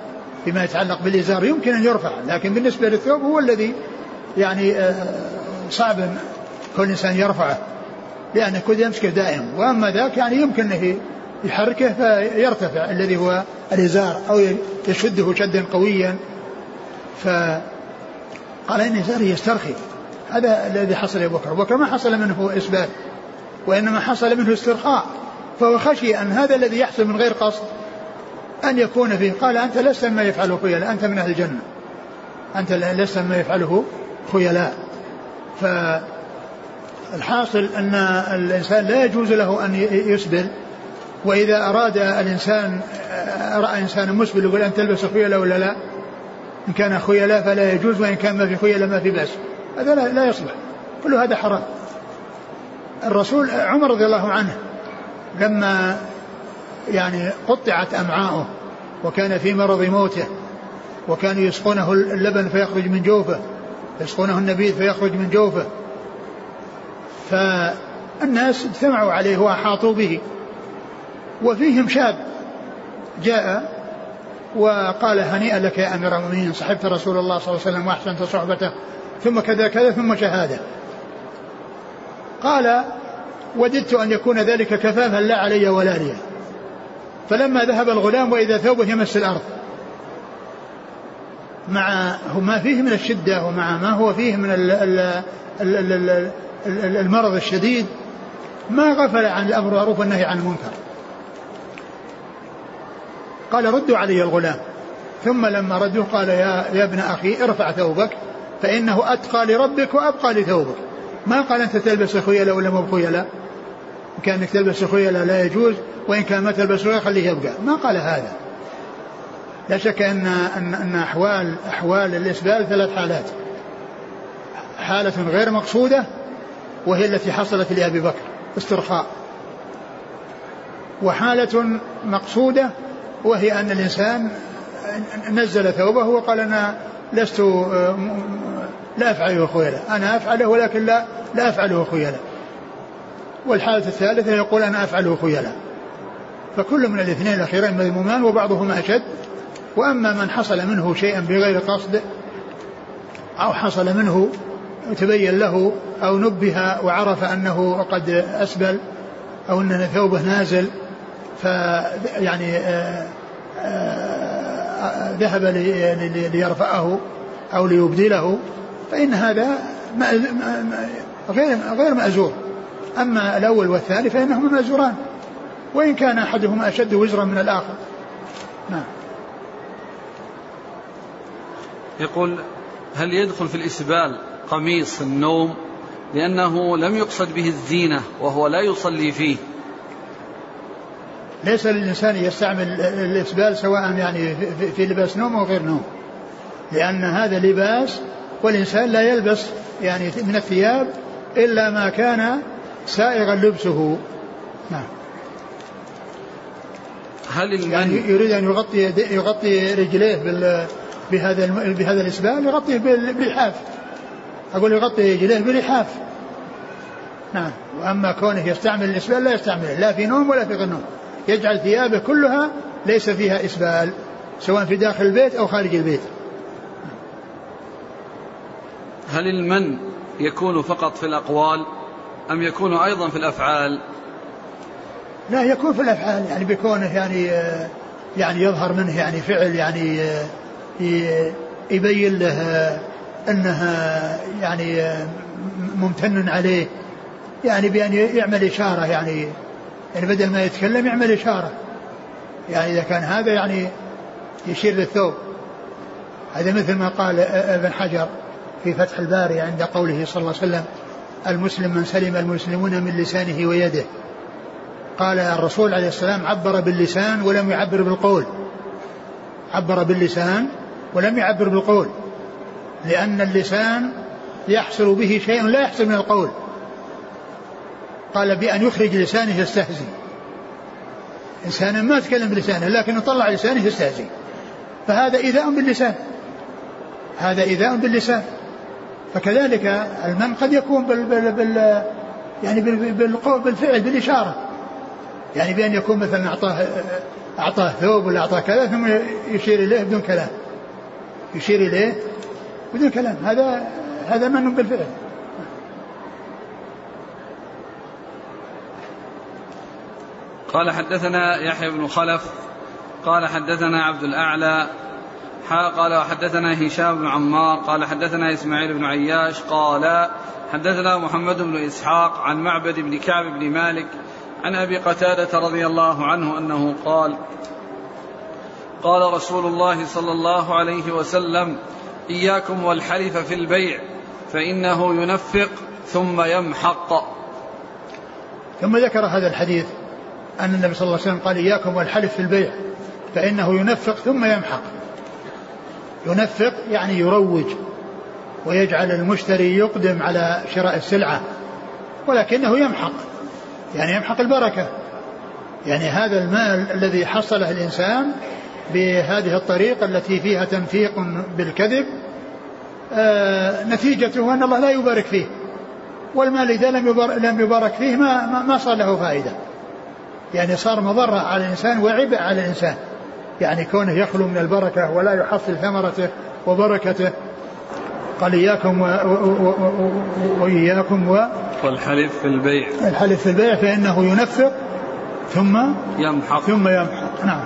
فيما يتعلق بالإزار يمكن أن يرفع، لكن بالنسبة للثوب هو الذي يعني صعب كل إنسان يرفعه لأنه كل يمسكه دائم. وأما ذاك يعني يمكن أنه يحركه فيرتفع الذي هو الإزار أو يشده شدا قويا. فقال إن إزاري يسترخي، هذا الذي حصل لأبي بكر. وكما حصل منه إسبال وإنما حصل منه استرخاء، فهو خشي أن هذا الذي يحصل من غير قصد أن يكون فيه. قال أنت لست ما يفعله خيلاء، أنت من أهل الجنة، أنت لست ما يفعله خيلاء. فالحاصل أن الإنسان لا يجوز له أن يسبل، وإذا أراد الإنسان رأى إنسان مسبل يقول أن تلبس خيلاء ولا لا، إن كان خيلاء فلا يجوز، وإن كان ما في خيلاء ما في بأس، هذا لا, لا يصلح، كل هذا حرام. الرسول عمر رضي الله عنه لما يعني قطعت أمعاؤه وكان في مرض موته وكانوا يسقونه اللبن فيخرج من جوفه، يسقونه النبيذ فيخرج من جوفه، فالناس اجتمعوا عليه وأحاطوا به، وفيهم شاب جاء وقال هنيئا لك يا أمير المؤمنين، صحبت رسول الله صلى الله عليه وسلم وأحسنت صحبته ثم كذا كذا ثم شهادة. قال وددت أن يكون ذلك كفافا لا علي ولا لي. فلما ذهب الغلام وإذا ثوبه يمس الأرض مع ما فيه من الشدة ومع ما هو فيه من المرض الشديد ما غفل عن الأمر بالمعروف والنهي عن المنكر. قال ردوا علي الغلام، ثم لما ردوه قال يا, يا ابن أخي ارفع ثوبك فإنه أتقى لربك وأبقى لثوبك. ما قال أنت تلبس خيلاء ولا مو خيلاء، إن كان أنك تلبس خيلاء لا يجوز، وإن كان ما تلبس خيلاء خليه يبقى، ما قال هذا. لا شك أن, أن, أن أحوال, أحوال الإسبال ثلاث حالات: حالة غير مقصودة وهي التي حصلت لأبي بكر استرخاء، وحالة مقصودة وهي أن الإنسان نزل ثوبه وقال أنا لست لا أفعله خيلاء، أنا أفعله ولكن لا, لا أفعله خيلاء. والحالة الثالثة يقول أنا أفعله خيلاء. فكل من الاثنين الأخيرين مذمومان وبعضهما أشد. وأما من حصل منه شيئا بغير قصد أو حصل منه تبين له أو نبه وعرف أنه قد أسبل أو أن ثوبه نازل فيعني ذهب ليرفعه أو ليبدله، فإن هذا غير غير مأزور. أما الأول والثاني فإنهما مأزوران، وإن كان أحدهما أشد وزرا من الآخر. نعم. يقول هل يدخل في الإسبال قميص النوم لأنه لم يقصد به الزينة وهو لا يصلي فيه؟ ليس للإنسان يستعمل الإسبال سواء يعني في لباس نوم أو غير نوم، لأن هذا لباس والإنسان لا يلبس يعني من الثياب إلا ما كان سائغا لبسه. نعم. هل يعني يريد أن يغطي يغطي رجليه بهذا بهذا الإسبال يغطيه باللحاف، أقول يغطي رجليه باللحاف. نعم. وأما كونه يستعمل الإسبال لا يستعمله لا في نوم ولا في غير نوم، يجعل ثيابه كلها ليس فيها إسبال سواء في داخل البيت أو خارج البيت. هل المن يكون فقط في الأقوال أم يكون أيضا في الأفعال؟ لا، يكون في الأفعال، يعني بكونه يعني يعني يظهر منه يعني فعل يعني يبين له أنها يعني ممتن عليه، يعني بأن يعمل إشارة، يعني يعني بدل ما يتكلم يعمل إشارة، يعني إذا كان هذا يعني يشير للثوب. هذا مثل ما قال ابن حجر في فتح الباري عند قوله صلى الله عليه وسلم المسلم من سلم المسلمون من لسانه ويده. قال الرسول عليه السلام عبر باللسان ولم يعبر بالقول، عبر باللسان ولم يعبر بالقول، لأن اللسان يحصل به شيء لا يحصل من القول. قال بأن يخرج لسانه يستهزي، إنسان ما تكلم بلسانه لكن يطلع لسانه يستهزي، فهذا إيذاء باللسان، هذا إيذاء باللسان. فكذلك المن قد يكون بال بال بال يعني بالقول بالفعل بالإشارة، يعني بأن يكون مثلا أعطاه أعطاه ثوب ولا أعطاه كذا ثم يشير إليه بدون كلام، يشير إليه بدون كلام، هذا هذا من بالفعل. قال حدثنا يحيى بن خلف قال حدثنا عبد الأعلى قال وحدثنا هشام بن عمار قال حدثنا إسماعيل بن عياش قال حدثنا محمد بن إسحاق عن معبد بن كعب بن مالك عن أبي قتادة رضي الله عنه أنه قال قال رسول الله صلى الله عليه وسلم إياكم والحلف في البيع فإنه ينفق ثم يمحق. ثم ذكر هذا الحديث أن النبي صلى الله عليه وسلم قال إياكم والحلف في البيع فإنه ينفق ثم يمحق. ينفق يعني يروج ويجعل المشتري يقدم على شراء السلعة، ولكنه يمحق يعني يمحق البركة. يعني هذا المال الذي حصله الإنسان بهذه الطريقة التي فيها تنفيق بالكذب آه نتيجته أن الله لا يبارك فيه، والمال إذا لم يبارك فيه ما, ما صار له فائدة، يعني صار مضرة على الإنسان وعبء على الإنسان، يعني كونه يخلو من البركة ولا يحصل ثمرته وبركته. قال إياكم و... و... و... وإياكم و... والحلف في البيع الحلف في البيع فإنه ينفق ثم يمحق ثم يمحق. نعم.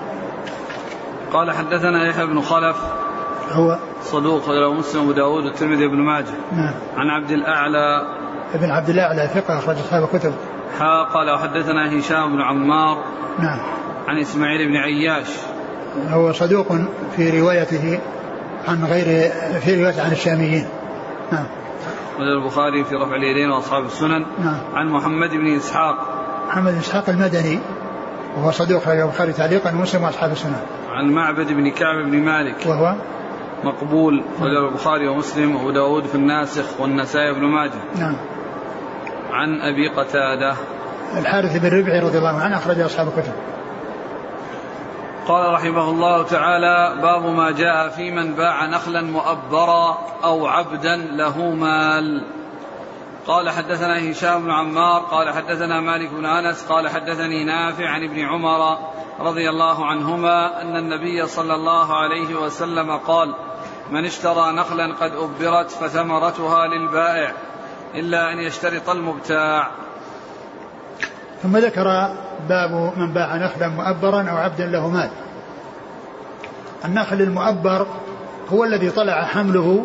قال حدثنا يحيى بن خلف هو صدوق رواه مسلم وأبو داود والترمذي وابن ماجه. نعم. عن عبد الأعلى ابن عبد الأعلى ثقة أخرج أصحاب الكتب. ها قال وحدثنا هشام بن عمار نعم. عن إسماعيل بن عياش هو صدوق في روايته عن غير في رواية عن الشاميين. نعم. البخاري في رفع اليدين وأصحاب السنن. نعم. عن محمد بن إسحاق محمد بن إسحاق المدني وهو صدوق رواه البخاري تعليقا ومسلم وأصحاب السنن. عن معبد بن كعب بن مالك وهو مقبول رواه البخاري ومسلم وأبو داود في الناسخ والنسائي بن ماجه. نعم. عن أبي قتادة الحارث بن ربعي رضي الله عنه أخرج أصحاب الكتب. قال رحمه الله تعالى باب ما جاء في من باع نخلا مؤبرا أو عبدا له مال. قال حدثنا هشام بن عمار قال حدثنا مالك بن أنس قال حدثني نافع عن ابن عمر رضي الله عنهما أن النبي صلى الله عليه وسلم قال من اشترى نخلا قد أبرت فثمرتها للبائع إلا أن يشترط المبتاع. ثم ذكر باب من باع نخلا مؤبرا أو عبدا له مال. النخل المؤبر هو الذي طلع حمله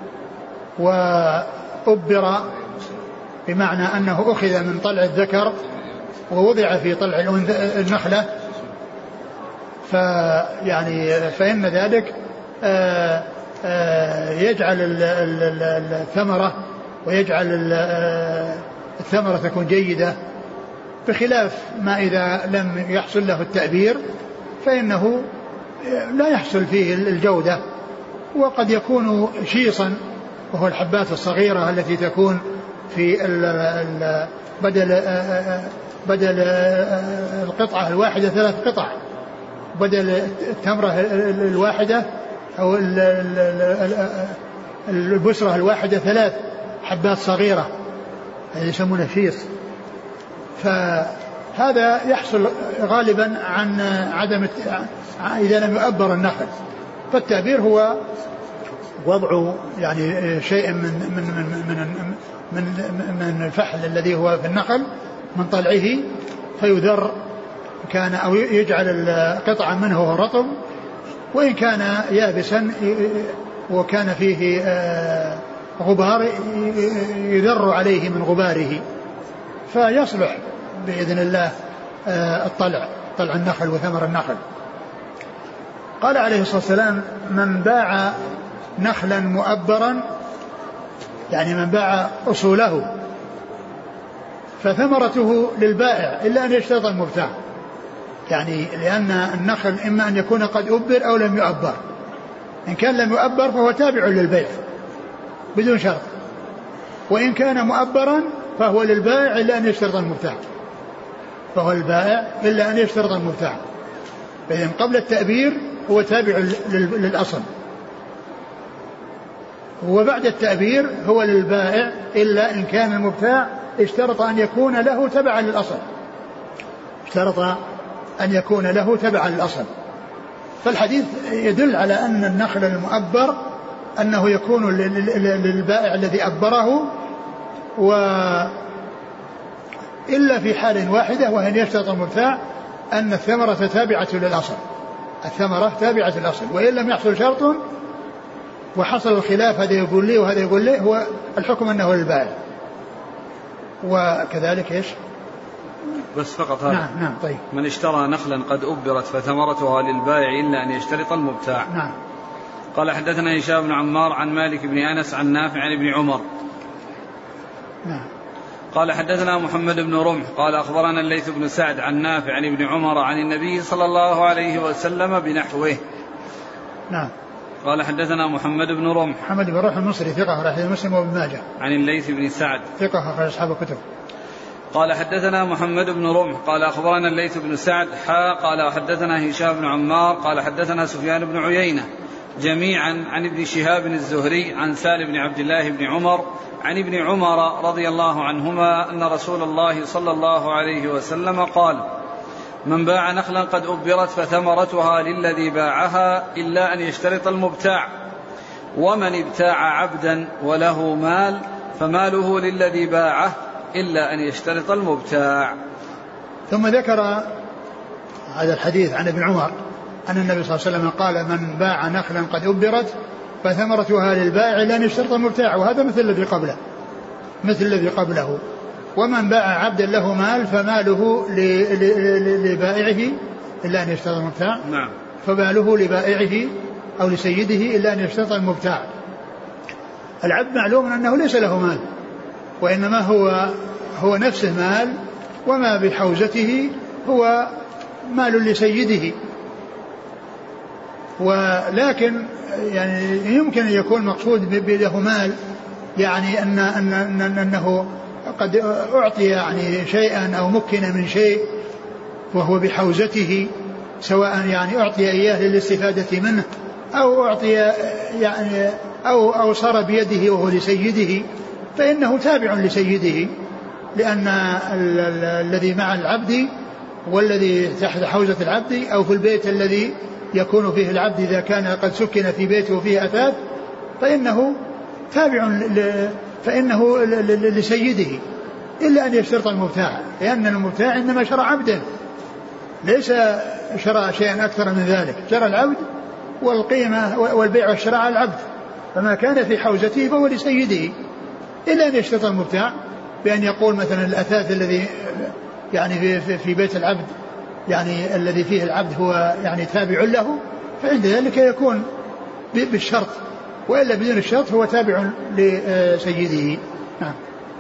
وأبر بمعنى أنه أخذ من طلع الذكر ووضع في طلع النخلة، فيعني فإن ذلك آآ آآ يجعل الثمرة ويجعل الثمرة تكون جيدة، بخلاف ما إذا لم يحصل له التأبير فإنه لا يحصل فيه الجودة، وقد يكون شيصا وهو الحبات الصغيرة التي تكون في ال ال بدل بدل القطعة الواحدة ثلاث قطع، بدل التمرة الواحدة أو البسرة الواحدة ثلاث حبات صغيرة، هذه يسمونه شيص. فهذا يحصل غالبا عن عدم إذا لم يؤبر النخل، فالتأبير هو وضع يعني شيء من من من من من, من الفحل الذي هو في النخل من طلعه فيذر كان أو يجعل قطعا منه رطب، وإن كان يابسا وكان فيه غبار يذر عليه من غباره فيصلح بإذن الله الطلع طلع النخل وثمر النخل. قال عليه الصلاة والسلام من باع نخلا مؤبرا يعني من باع أصوله فثمرته للبائع إلا أن يشترط المبتاع، يعني لأن النخل إما أن يكون قد أبر أو لم يؤبر، إن كان لم يؤبر فهو تابع للبيع بدون شرط، وإن كان مؤبرا فهو للبائع إلا أن يشترط المبتاع، فهو البائع إلا أن يشترط المبتاع، فإن قبل التأبير هو تابع للأصل، وبعد التأبير هو للبائع إلا إن كان المبتاع اشترط أن يكون له تبعا للأصل، اشترط أن يكون له تبعا للأصل. فالحديث يدل على أن النخل المؤبر أنه يكون للبائع الذي أبره، وإلا في حال واحدة وهي يشترط المبتاع أن الثمرة تابعة للأصل، الثمرة تابعة للأصل، وإن لم يحصل شرط وحصل الخلاف هذا يقول لي وهذا يقول لي، هو الحكم أنه للبائع. وكذلك إيش بس فقط هذا. نعم نعم. طيب. من اشترى نخلا قد أبرت فثمرتها للبائع إلا أن يشترط المبتاع. نعم. قال حدثنا هشام بن عمار عن مالك بن أنس عن نافع عن ابن عمر. نعم. قال حدثنا محمد بن رمح قال أخبرنا الليث بن سعد عن نافع عن ابن عمر عن النبي صلى الله عليه وسلم بنحوه. نعم. قال حدثنا محمد بن رمح محمد بن رمح المصري ثقة أخرج مسلم وابن ماجه. عن الليث بن سعد ثقة أخرج أصحاب الكتب. قال حدثنا محمد بن رمح قال أخبرنا الليث بن سعد حا قال وحدثنا هشام بن عمار قال حدثنا سفيان بن عيينة جميعا عن ابن شهاب الزهري عن سالم بن عبد الله بن عمر عن ابن عمر رضي الله عنهما أن رسول الله صلى الله عليه وسلم قال: من باع نخلا قد أبرت فثمرتها للذي باعها إلا أن يشترط المبتاع، ومن ابتاع عبدا وله مال فماله للذي باعه إلا أن يشترط المبتاع. ثم ذكر هذا الحديث عن ابن عمر أن النبي صلى الله عليه وسلم قال: من باع نخلا قد أبرت فثمرتها للبائع إلا أن يشترط المبتاع، وهذا مثل الذي قبله مثل الذي قبله ومن باع عبدا له مال فماله لبائعه إلا أن يشترط المبتاع. نعم. فماله لبائعه أو لسيده إلا أن يشترط المبتاع. العبد معلوم أنه ليس له مال، وإنما هو هو نفسه مال، وما بحوزته هو مال لسيده. ولكن يعني يمكن أن يكون مقصود له مال يعني أن أن أن أنه قد أعطي يعني شيئا أو مكن من شيء وهو بحوزته، سواء يعني أعطي إياه للاستفادة منه أو أعطي يعني أو أو صار بيده وهو لسيده، فإنه تابع لسيده، لأن الذي مع العبد والذي تحت حوزة العبد أو في البيت الذي يكون فيه العبد إذا كان قد سكن في بيته وفيه أثاث فإنه تابع فإنه لسيده إلا أن يشترط المبتاع، لأن المبتاع إنما شرى عبدا ليس شرى شيئا أكثر من ذلك، شرى العبد والقيمة والبيع والشراء على العبد، فما كان في حوزته فهو لسيده إلا أن يشترط المبتاع بأن يقول مثلا الأثاث الذي يعني في, في بيت العبد يعني الذي فيه العبد هو يعني تابع له، فعند ذلك يكون بالشرط، وإلا بدون الشرط هو تابع لسيده. نعم.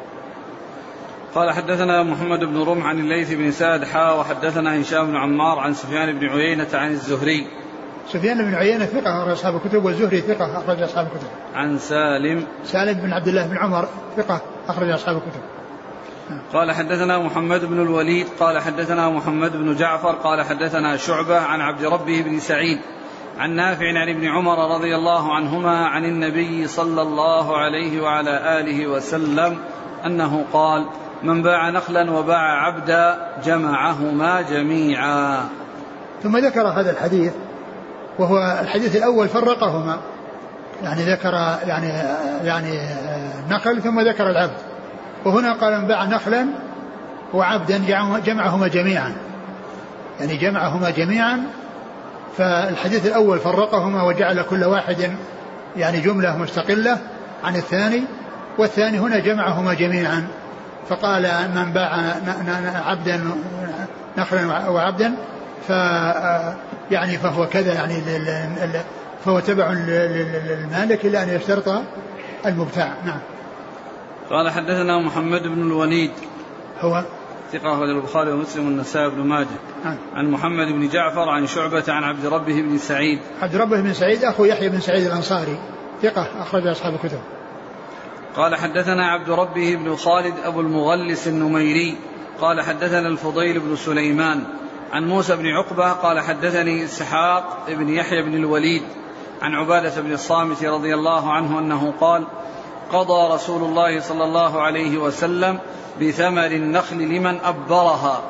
قال حدثنا محمد بن رمح عن الليث بن سعد حا وحدثنا هشام بن عمار عن سفيان بن عيينة عن الزهري. سفيان بن عيينة ثقة أخرج أصحاب الكتب، والزهري ثقة أخرج أصحاب الكتب. عن سالم سالم بن عبد الله بن عمر ثقة أخرج أصحاب الكتب. قال حدثنا محمد بن الوليد قال حدثنا محمد بن جعفر قال حدثنا شعبة عن عبد ربه بن سعيد عن نافع عن ابن عمر رضي الله عنهما عن النبي صلى الله عليه وعلى آله وسلم أنه قال: من باع نخلا وباع عبدا جمعهما جميعا. ثم ذكر هذا الحديث، وهو الحديث الأول فرقهما، يعني ذكر يعني يعني نخل ثم ذكر العبد، وهنا قال من باع نخلا وعبدا جمعهما جميعا، يعني جمعهما جميعا. فالحديث الأول فرقهما وجعل كل واحد يعني جملة مستقلة عن الثاني، والثاني هنا جمعهما جميعا، فقال من باع عبدا نخلا وعبدا ف يعني فهو كذا، يعني فهو تبع للمالك إلا أن يشترط المبتاع. نعم. قال حدثنا محمد بن الوليد هو ثقة أخرج البخاري ومسلم والنسائي بن ماجه. نعم. عن محمد بن جعفر عن شعبة عن عبد ربه بن سعيد. عبد ربه بن سعيد أخو يحيى بن سعيد الأنصاري ثقة أخرج أصحاب الكتب. قال حدثنا عبد ربه بن خالد أبو المغلس النميري قال حدثنا الفضيل بن سليمان عن موسى بن عقبة قال حدثني إسحاق بن يحيى بن الوليد عن عبادة بن الصامت رضي الله عنه أنه قال: قضى رسول الله صلى الله عليه وسلم بثمر النخل لمن أبرها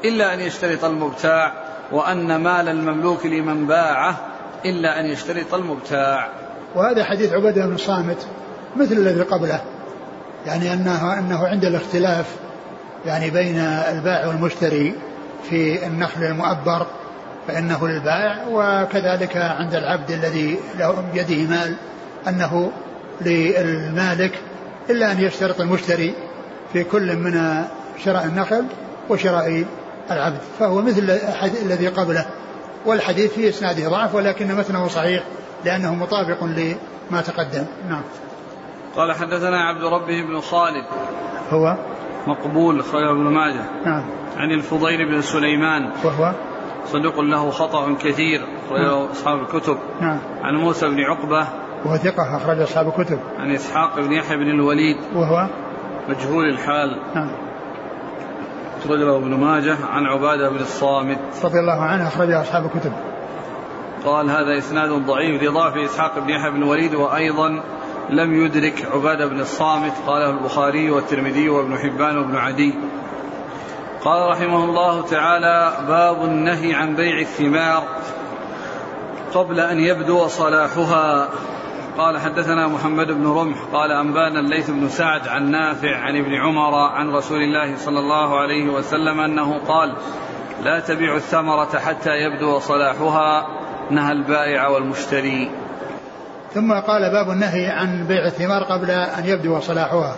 إلا أن يشترط المبتاع، وأن مال المملوك لمن باعه إلا أن يشترط المبتاع. وهذا حديث عبادة بن الصامت مثل الذي قبله، يعني أنه, أنه عند الاختلاف يعني بين البائع والمشتري في النخل المؤبر فإنه للبائع، وكذلك عند العبد الذي له بيده مال أنه للمالك إلا أن يشترط المشتري في كل من شراء النخل وشراء العبد، فهو مثل الذي قبله. والحديث في إسناده ضعف ولكن متنه صحيح لأنه مطابق لما تقدم. نعم. قال حدثنا عبد ربه بن خالد هو مقبول خير بن ماجه. نعم. عن الفضيل بن سليمان وهو صدوق له خطأ كثير أخرجه أصحاب الكتب. نعم. عن موسى بن عقبة وهو ثقة أخرج أصحاب الكتب. عن إسحاق بن يحيى بن الوليد وهو مجهول الحال. نعم. أخرجه ابن ماجه. عن عبادة بن الصامت رضي الله عنه أخرجه أصحاب الكتب. قال هذا إسناد ضعيف لضعف إسحاق بن يحيى بن الوليد، وأيضا لم يدرك عبادة بن الصامت، قاله البخاري والترمذي وابن حبان وابن عدي. قال رحمه الله تعالى: باب النهي عن بيع الثمار قبل أن يبدو صلاحها. قال حدثنا محمد بن رمح قال أنبانا الليث بن سعد عن نافع عن ابن عمر عن رسول الله صلى الله عليه وسلم أنه قال: لا تبيع الثمرة حتى يبدو صلاحها، نهى البائع والمشتري. ثم قال: باب النهي عن بيع الثمار قبل أن يبدو صلاحها.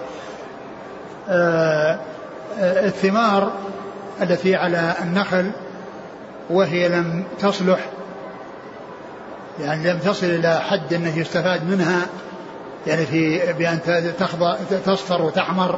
آه الثمار التي على النخل وهي لم تصلح، يعني لم تصل إلى حد أنه يستفاد منها، يعني في بأن تصفر وتحمر،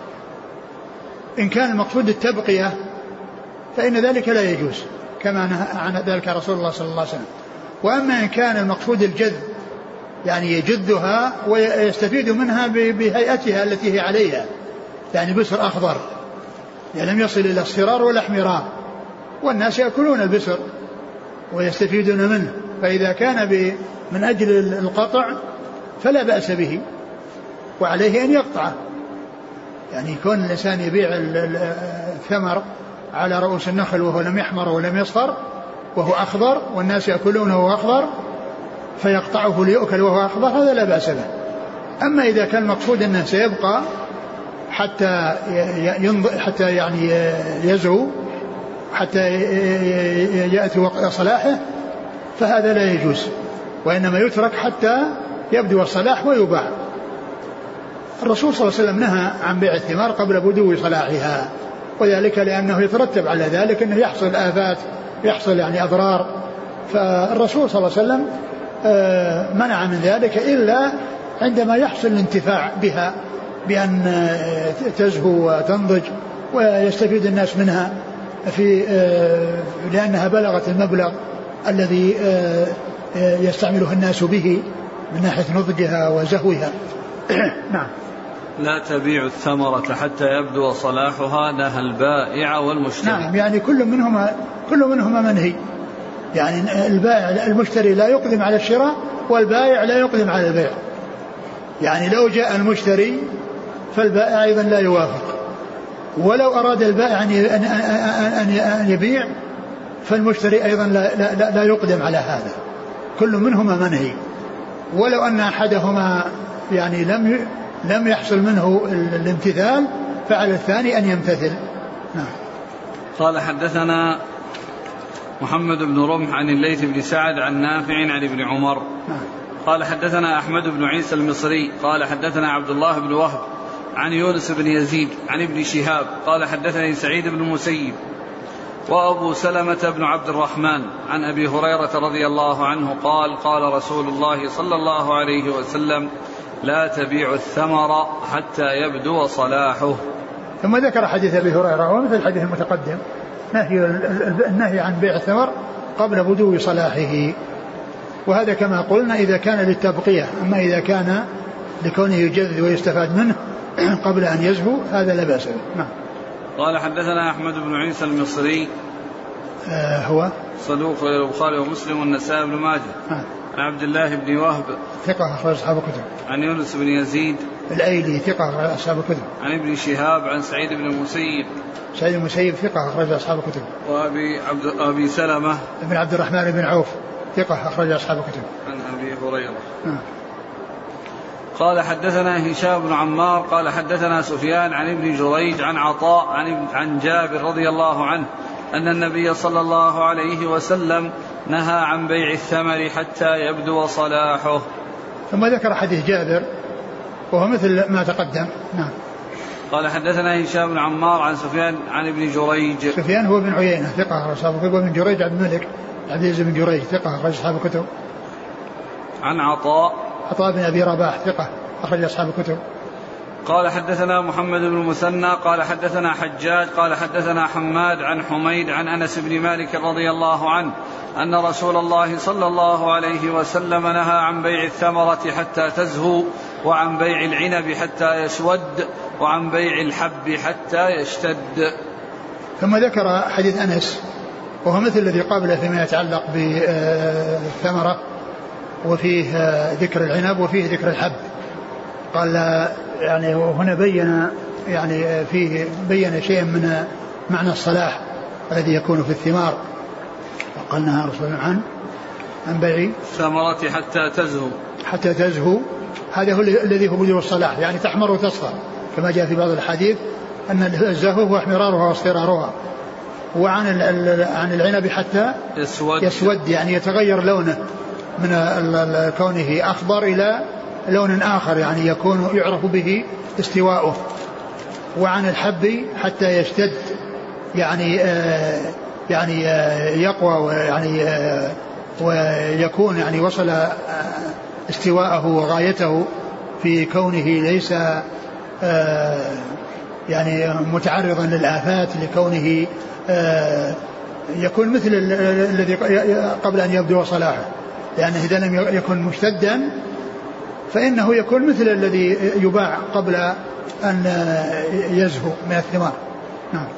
إن كان المقصود التبقية فإن ذلك لا يجوز كما نهى عن ذلك رسول الله صلى الله عليه وسلم. وأما إن كان المقصود الجذ، يعني يجدها ويستفيد منها بهيئتها التي هي عليها، يعني بسر أخضر، يعني لم يصل إلى الصرار ولا احمرار، والناس يأكلون البسر ويستفيدون منه، فإذا كان من أجل القطع فلا بأس به، وعليه أن يقطعه. يعني يكون الإنسان يبيع الثمر على رؤوس النخل وهو لم يحمر ولم يصفر وهو أخضر والناس يأكلونه وهو أخضر فيقطعه ليؤكل وهو أخضر، هذا لا بأس به. أما إذا كان المقصود أنه سيبقى حتى حتى يعني يزهو حتى يأتي وقت صلاحه فهذا لا يجوز، وإنما يترك حتى يبدو الصلاح ويباع. الرسول صلى الله عليه وسلم نهى عن بيع الثمار قبل بدو صلاحها، وذلك لأنه يترتب على ذلك أنه يحصل آفات، يحصل يعني أضرار، فالرسول صلى الله عليه وسلم منع من ذلك إلا عندما يحصل الانتفاع بها بأن تزهو وتنضج ويستفيد الناس منها في لأنها بلغت المبلغ الذي يستعمله الناس به من ناحية نضجها وزهوها. نعم. لا تبيع الثمرة حتى يبدو صلاحها، نهى البائع والمشتري. نعم، يعني كل منهما كل منهما منهي، يعني البائع المشتري لا يقدم على الشراء والبائع لا يقدم على البيع. يعني لو جاء المشتري فالبائع أيضا لا يوافق، ولو أراد البائع أن يبيع فالمشتري أيضا لا, لا, لا يقدم على هذا. كل منهما منهي، ولو أن أحدهما يعني لم لم يحصل منه الامتثال فعلى الثاني أن يمتثل. نعم. قال حدثنا محمد بن رمح عن الليث بن سعد عن نافع عن ابن عمر. نعم. قال حدثنا أحمد بن عيسى المصري قال حدثنا عبد الله بن وهب عن يونس بن يزيد عن ابن شهاب قال حدثني سعيد بن المسيب وأبو سلمة بن عبد الرحمن عن أبي هريرة رضي الله عنه قال قال رسول الله صلى الله عليه وسلم: لا تبيع الثمر حتى يبدو صلاحه. ثم ذكر حديث أبي هريرة ومثل الحديث المتقدم، نهي النهي عن بيع الثمر قبل بدو صلاحه، وهذا كما قلنا إذا كان للتبقية، أما إذا كان لكونه يجذب ويستفاد منه قبل أن يزهو هذا لا بأس به. نعم. قال حدثنا أحمد بن عيسى المصري آه هو صدوق البخاري ومسلم والنسائي بن ماجه. آه. عن عبد الله بن وهب ثقة أخرج أصحاب الكتب. عن يونس بن يزيد الأيلي ثقة أخرج أصحاب الكتب. عن ابن شهاب عن سعيد بن المسيب. سعيد بن المسيب ثقة أخرج أصحاب الكتب. وأبي عبد أبي سلمة بن عبد الرحمن بن عوف ثقة أخرج أصحاب الكتب. عن أبي هريرة. نعم. قال حدثنا هشام بن عمار قال حدثنا سفيان عن ابن جريج عن عطاء عن عن جابر رضي الله عنه أن النبي صلى الله عليه وسلم نهى عن بيع الثمر حتى يبدو صلاحه. ثم ذكر حديث جابر وهو مثل ما تقدم. نعم. قال حدثنا هشام بن عمار عن سفيان عن ابن جريج. سفيان هو بن عيينة ثقة أخرج أصحاب الكتب. وابن جريج عبد الملك عبد العزيز بن جريج ثقة أخرج أصحاب الكتب. عن عطاء عطاء بن أبي رباح ثقة أخرج أصحاب الكتب. قال حدثنا محمد بن المثنى قال حدثنا حجاج قال حدثنا حماد عن حميد عن أنس بن مالك رضي الله عنه أن رسول الله صلى الله عليه وسلم نهى عن بيع الثمرة حتى تزهو وعن بيع العنب حتى يسود وعن بيع الحب حتى يشتد. ثم ذكر حديث أنس وهو مثل الذي قبله فيما يتعلق بالثمرة وفيه ذكر العنب وفيه ذكر الحب. قال يعني هنا بين يعني فيه بين شيء من معنى الصلاح الذي يكون في الثمار. وقال نهى رسول الله عن عن بيع الثمرة حتى تزهو حتى تزهو. هذا هو الذي هو بدو الصلاح يعني تحمر وتصفر كما جاء في بعض الحديث أن الزهو هو احمرارها واصفرارها. وعن عن العنب حتى يسود, يسود يعني يتغير لونه من كونه أخضر إلى لون آخر يعني يكون يعرف به استواؤه. وعن الحب حتى يشتد يعني آه يعني آه يقوى ويعني آه ويكون يعني وصل آه استواءه وغايته في كونه ليس آه يعني متعرضا للآفات لكونه آه يكون مثل الذي قبل أن يبدو صلاحه. لأنه إذا لم يكن مشتدا فإنه يكون مثل الذي يباع قبل أن يزهو من الثمار. نعم.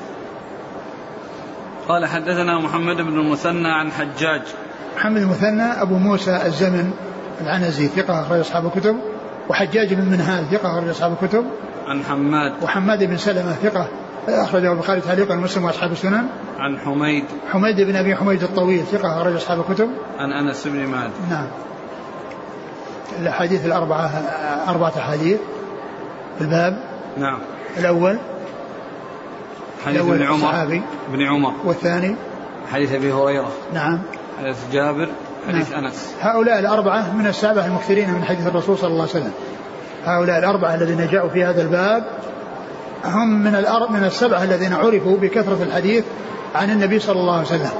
قال حدثنا محمد بن المثنى عن حجاج. محمد المثنى أبو موسى الزمن العنزي ثقة أخرج أصحاب الكتب. وحجاج بن منهال ثقة أخرج أصحاب الكتب. عن حماد. وحماد بن سلمة ثقة أخرجه البخاري تعليقا ومسلم وأصحاب السنن. عن حميد. حميد بن أبي حميد الطويل ثقة أخرج أصحاب الكتب. عن أنس بن مالك. نعم. الحديث الأربعة أربعة حديث في الباب. نعم. الأول حديث ابن عمر ابن عمر والثاني حديث أبي هريرة. نعم. حديث جابر حديث نعم. أنس. هؤلاء الأربعة من السابع المكثرين من حديث الرسول صلى الله عليه وسلم. هؤلاء الأربعة الذين جاءوا في هذا الباب هم من الأربع من السبعة الذين عرفوا بكثرة الحديث عن النبي صلى الله عليه وسلم.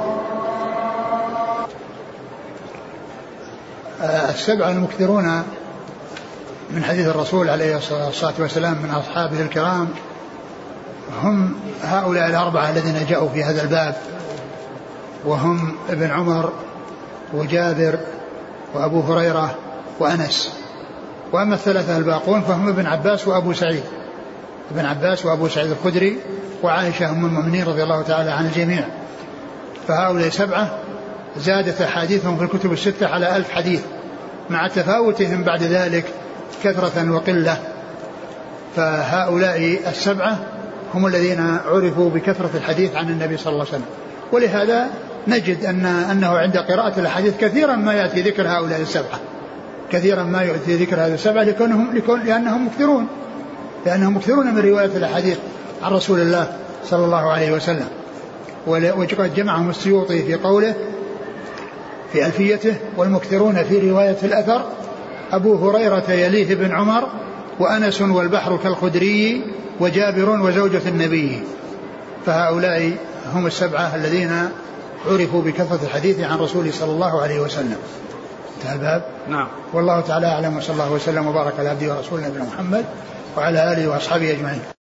السبعة المكثرون من حديث الرسول عليه الصلاة والسلام من أصحابه الكرام هم هؤلاء الأربعة الذين جاءوا في هذا الباب وهم ابن عمر وجابر وأبو هريرة وأنس. وأما الثلاثة الباقون فهم ابن عباس وأبو سعيد ابن عباس وأبو سعيد الخدري وعائشة أم المؤمنين رضي الله تعالى عن الجميع. فهؤلاء سبعة زادت أحاديثهم في الكتب الستة على ألف حديث مع تفاوتهم بعد ذلك كثرة وقلة. فهؤلاء السبعة هم الذين عرفوا بكثرة الحديث عن النبي صلى الله عليه وسلم. ولهذا نجد أن أنه عند قراءة الحديث كثيرا ما يأتي ذكر هؤلاء السبعة كثيرا ما يأتي ذكر هذه السبعة لكونهم لكون لأنهم مكثرون لأنهم مكثرون من رواية الحديث عن رسول الله صلى الله عليه وسلم. وقد جمعهم السيوطي في قوله في ألفيته والمكثرون في رواية الأثر أبو هريرة يليه بن عمر وأنس والبحر كالخدري وجابر وزوجة النبي. فهؤلاء هم السبعة الذين عرفوا بكثرة الحديث عن رسوله صلى الله عليه وسلم. انتهى الباب. نعم. والله تعالى أعلم وصلى الله وسلم وبارك على عبده ورسوله نبينا محمد وعلى آله وأصحابه أجمعين.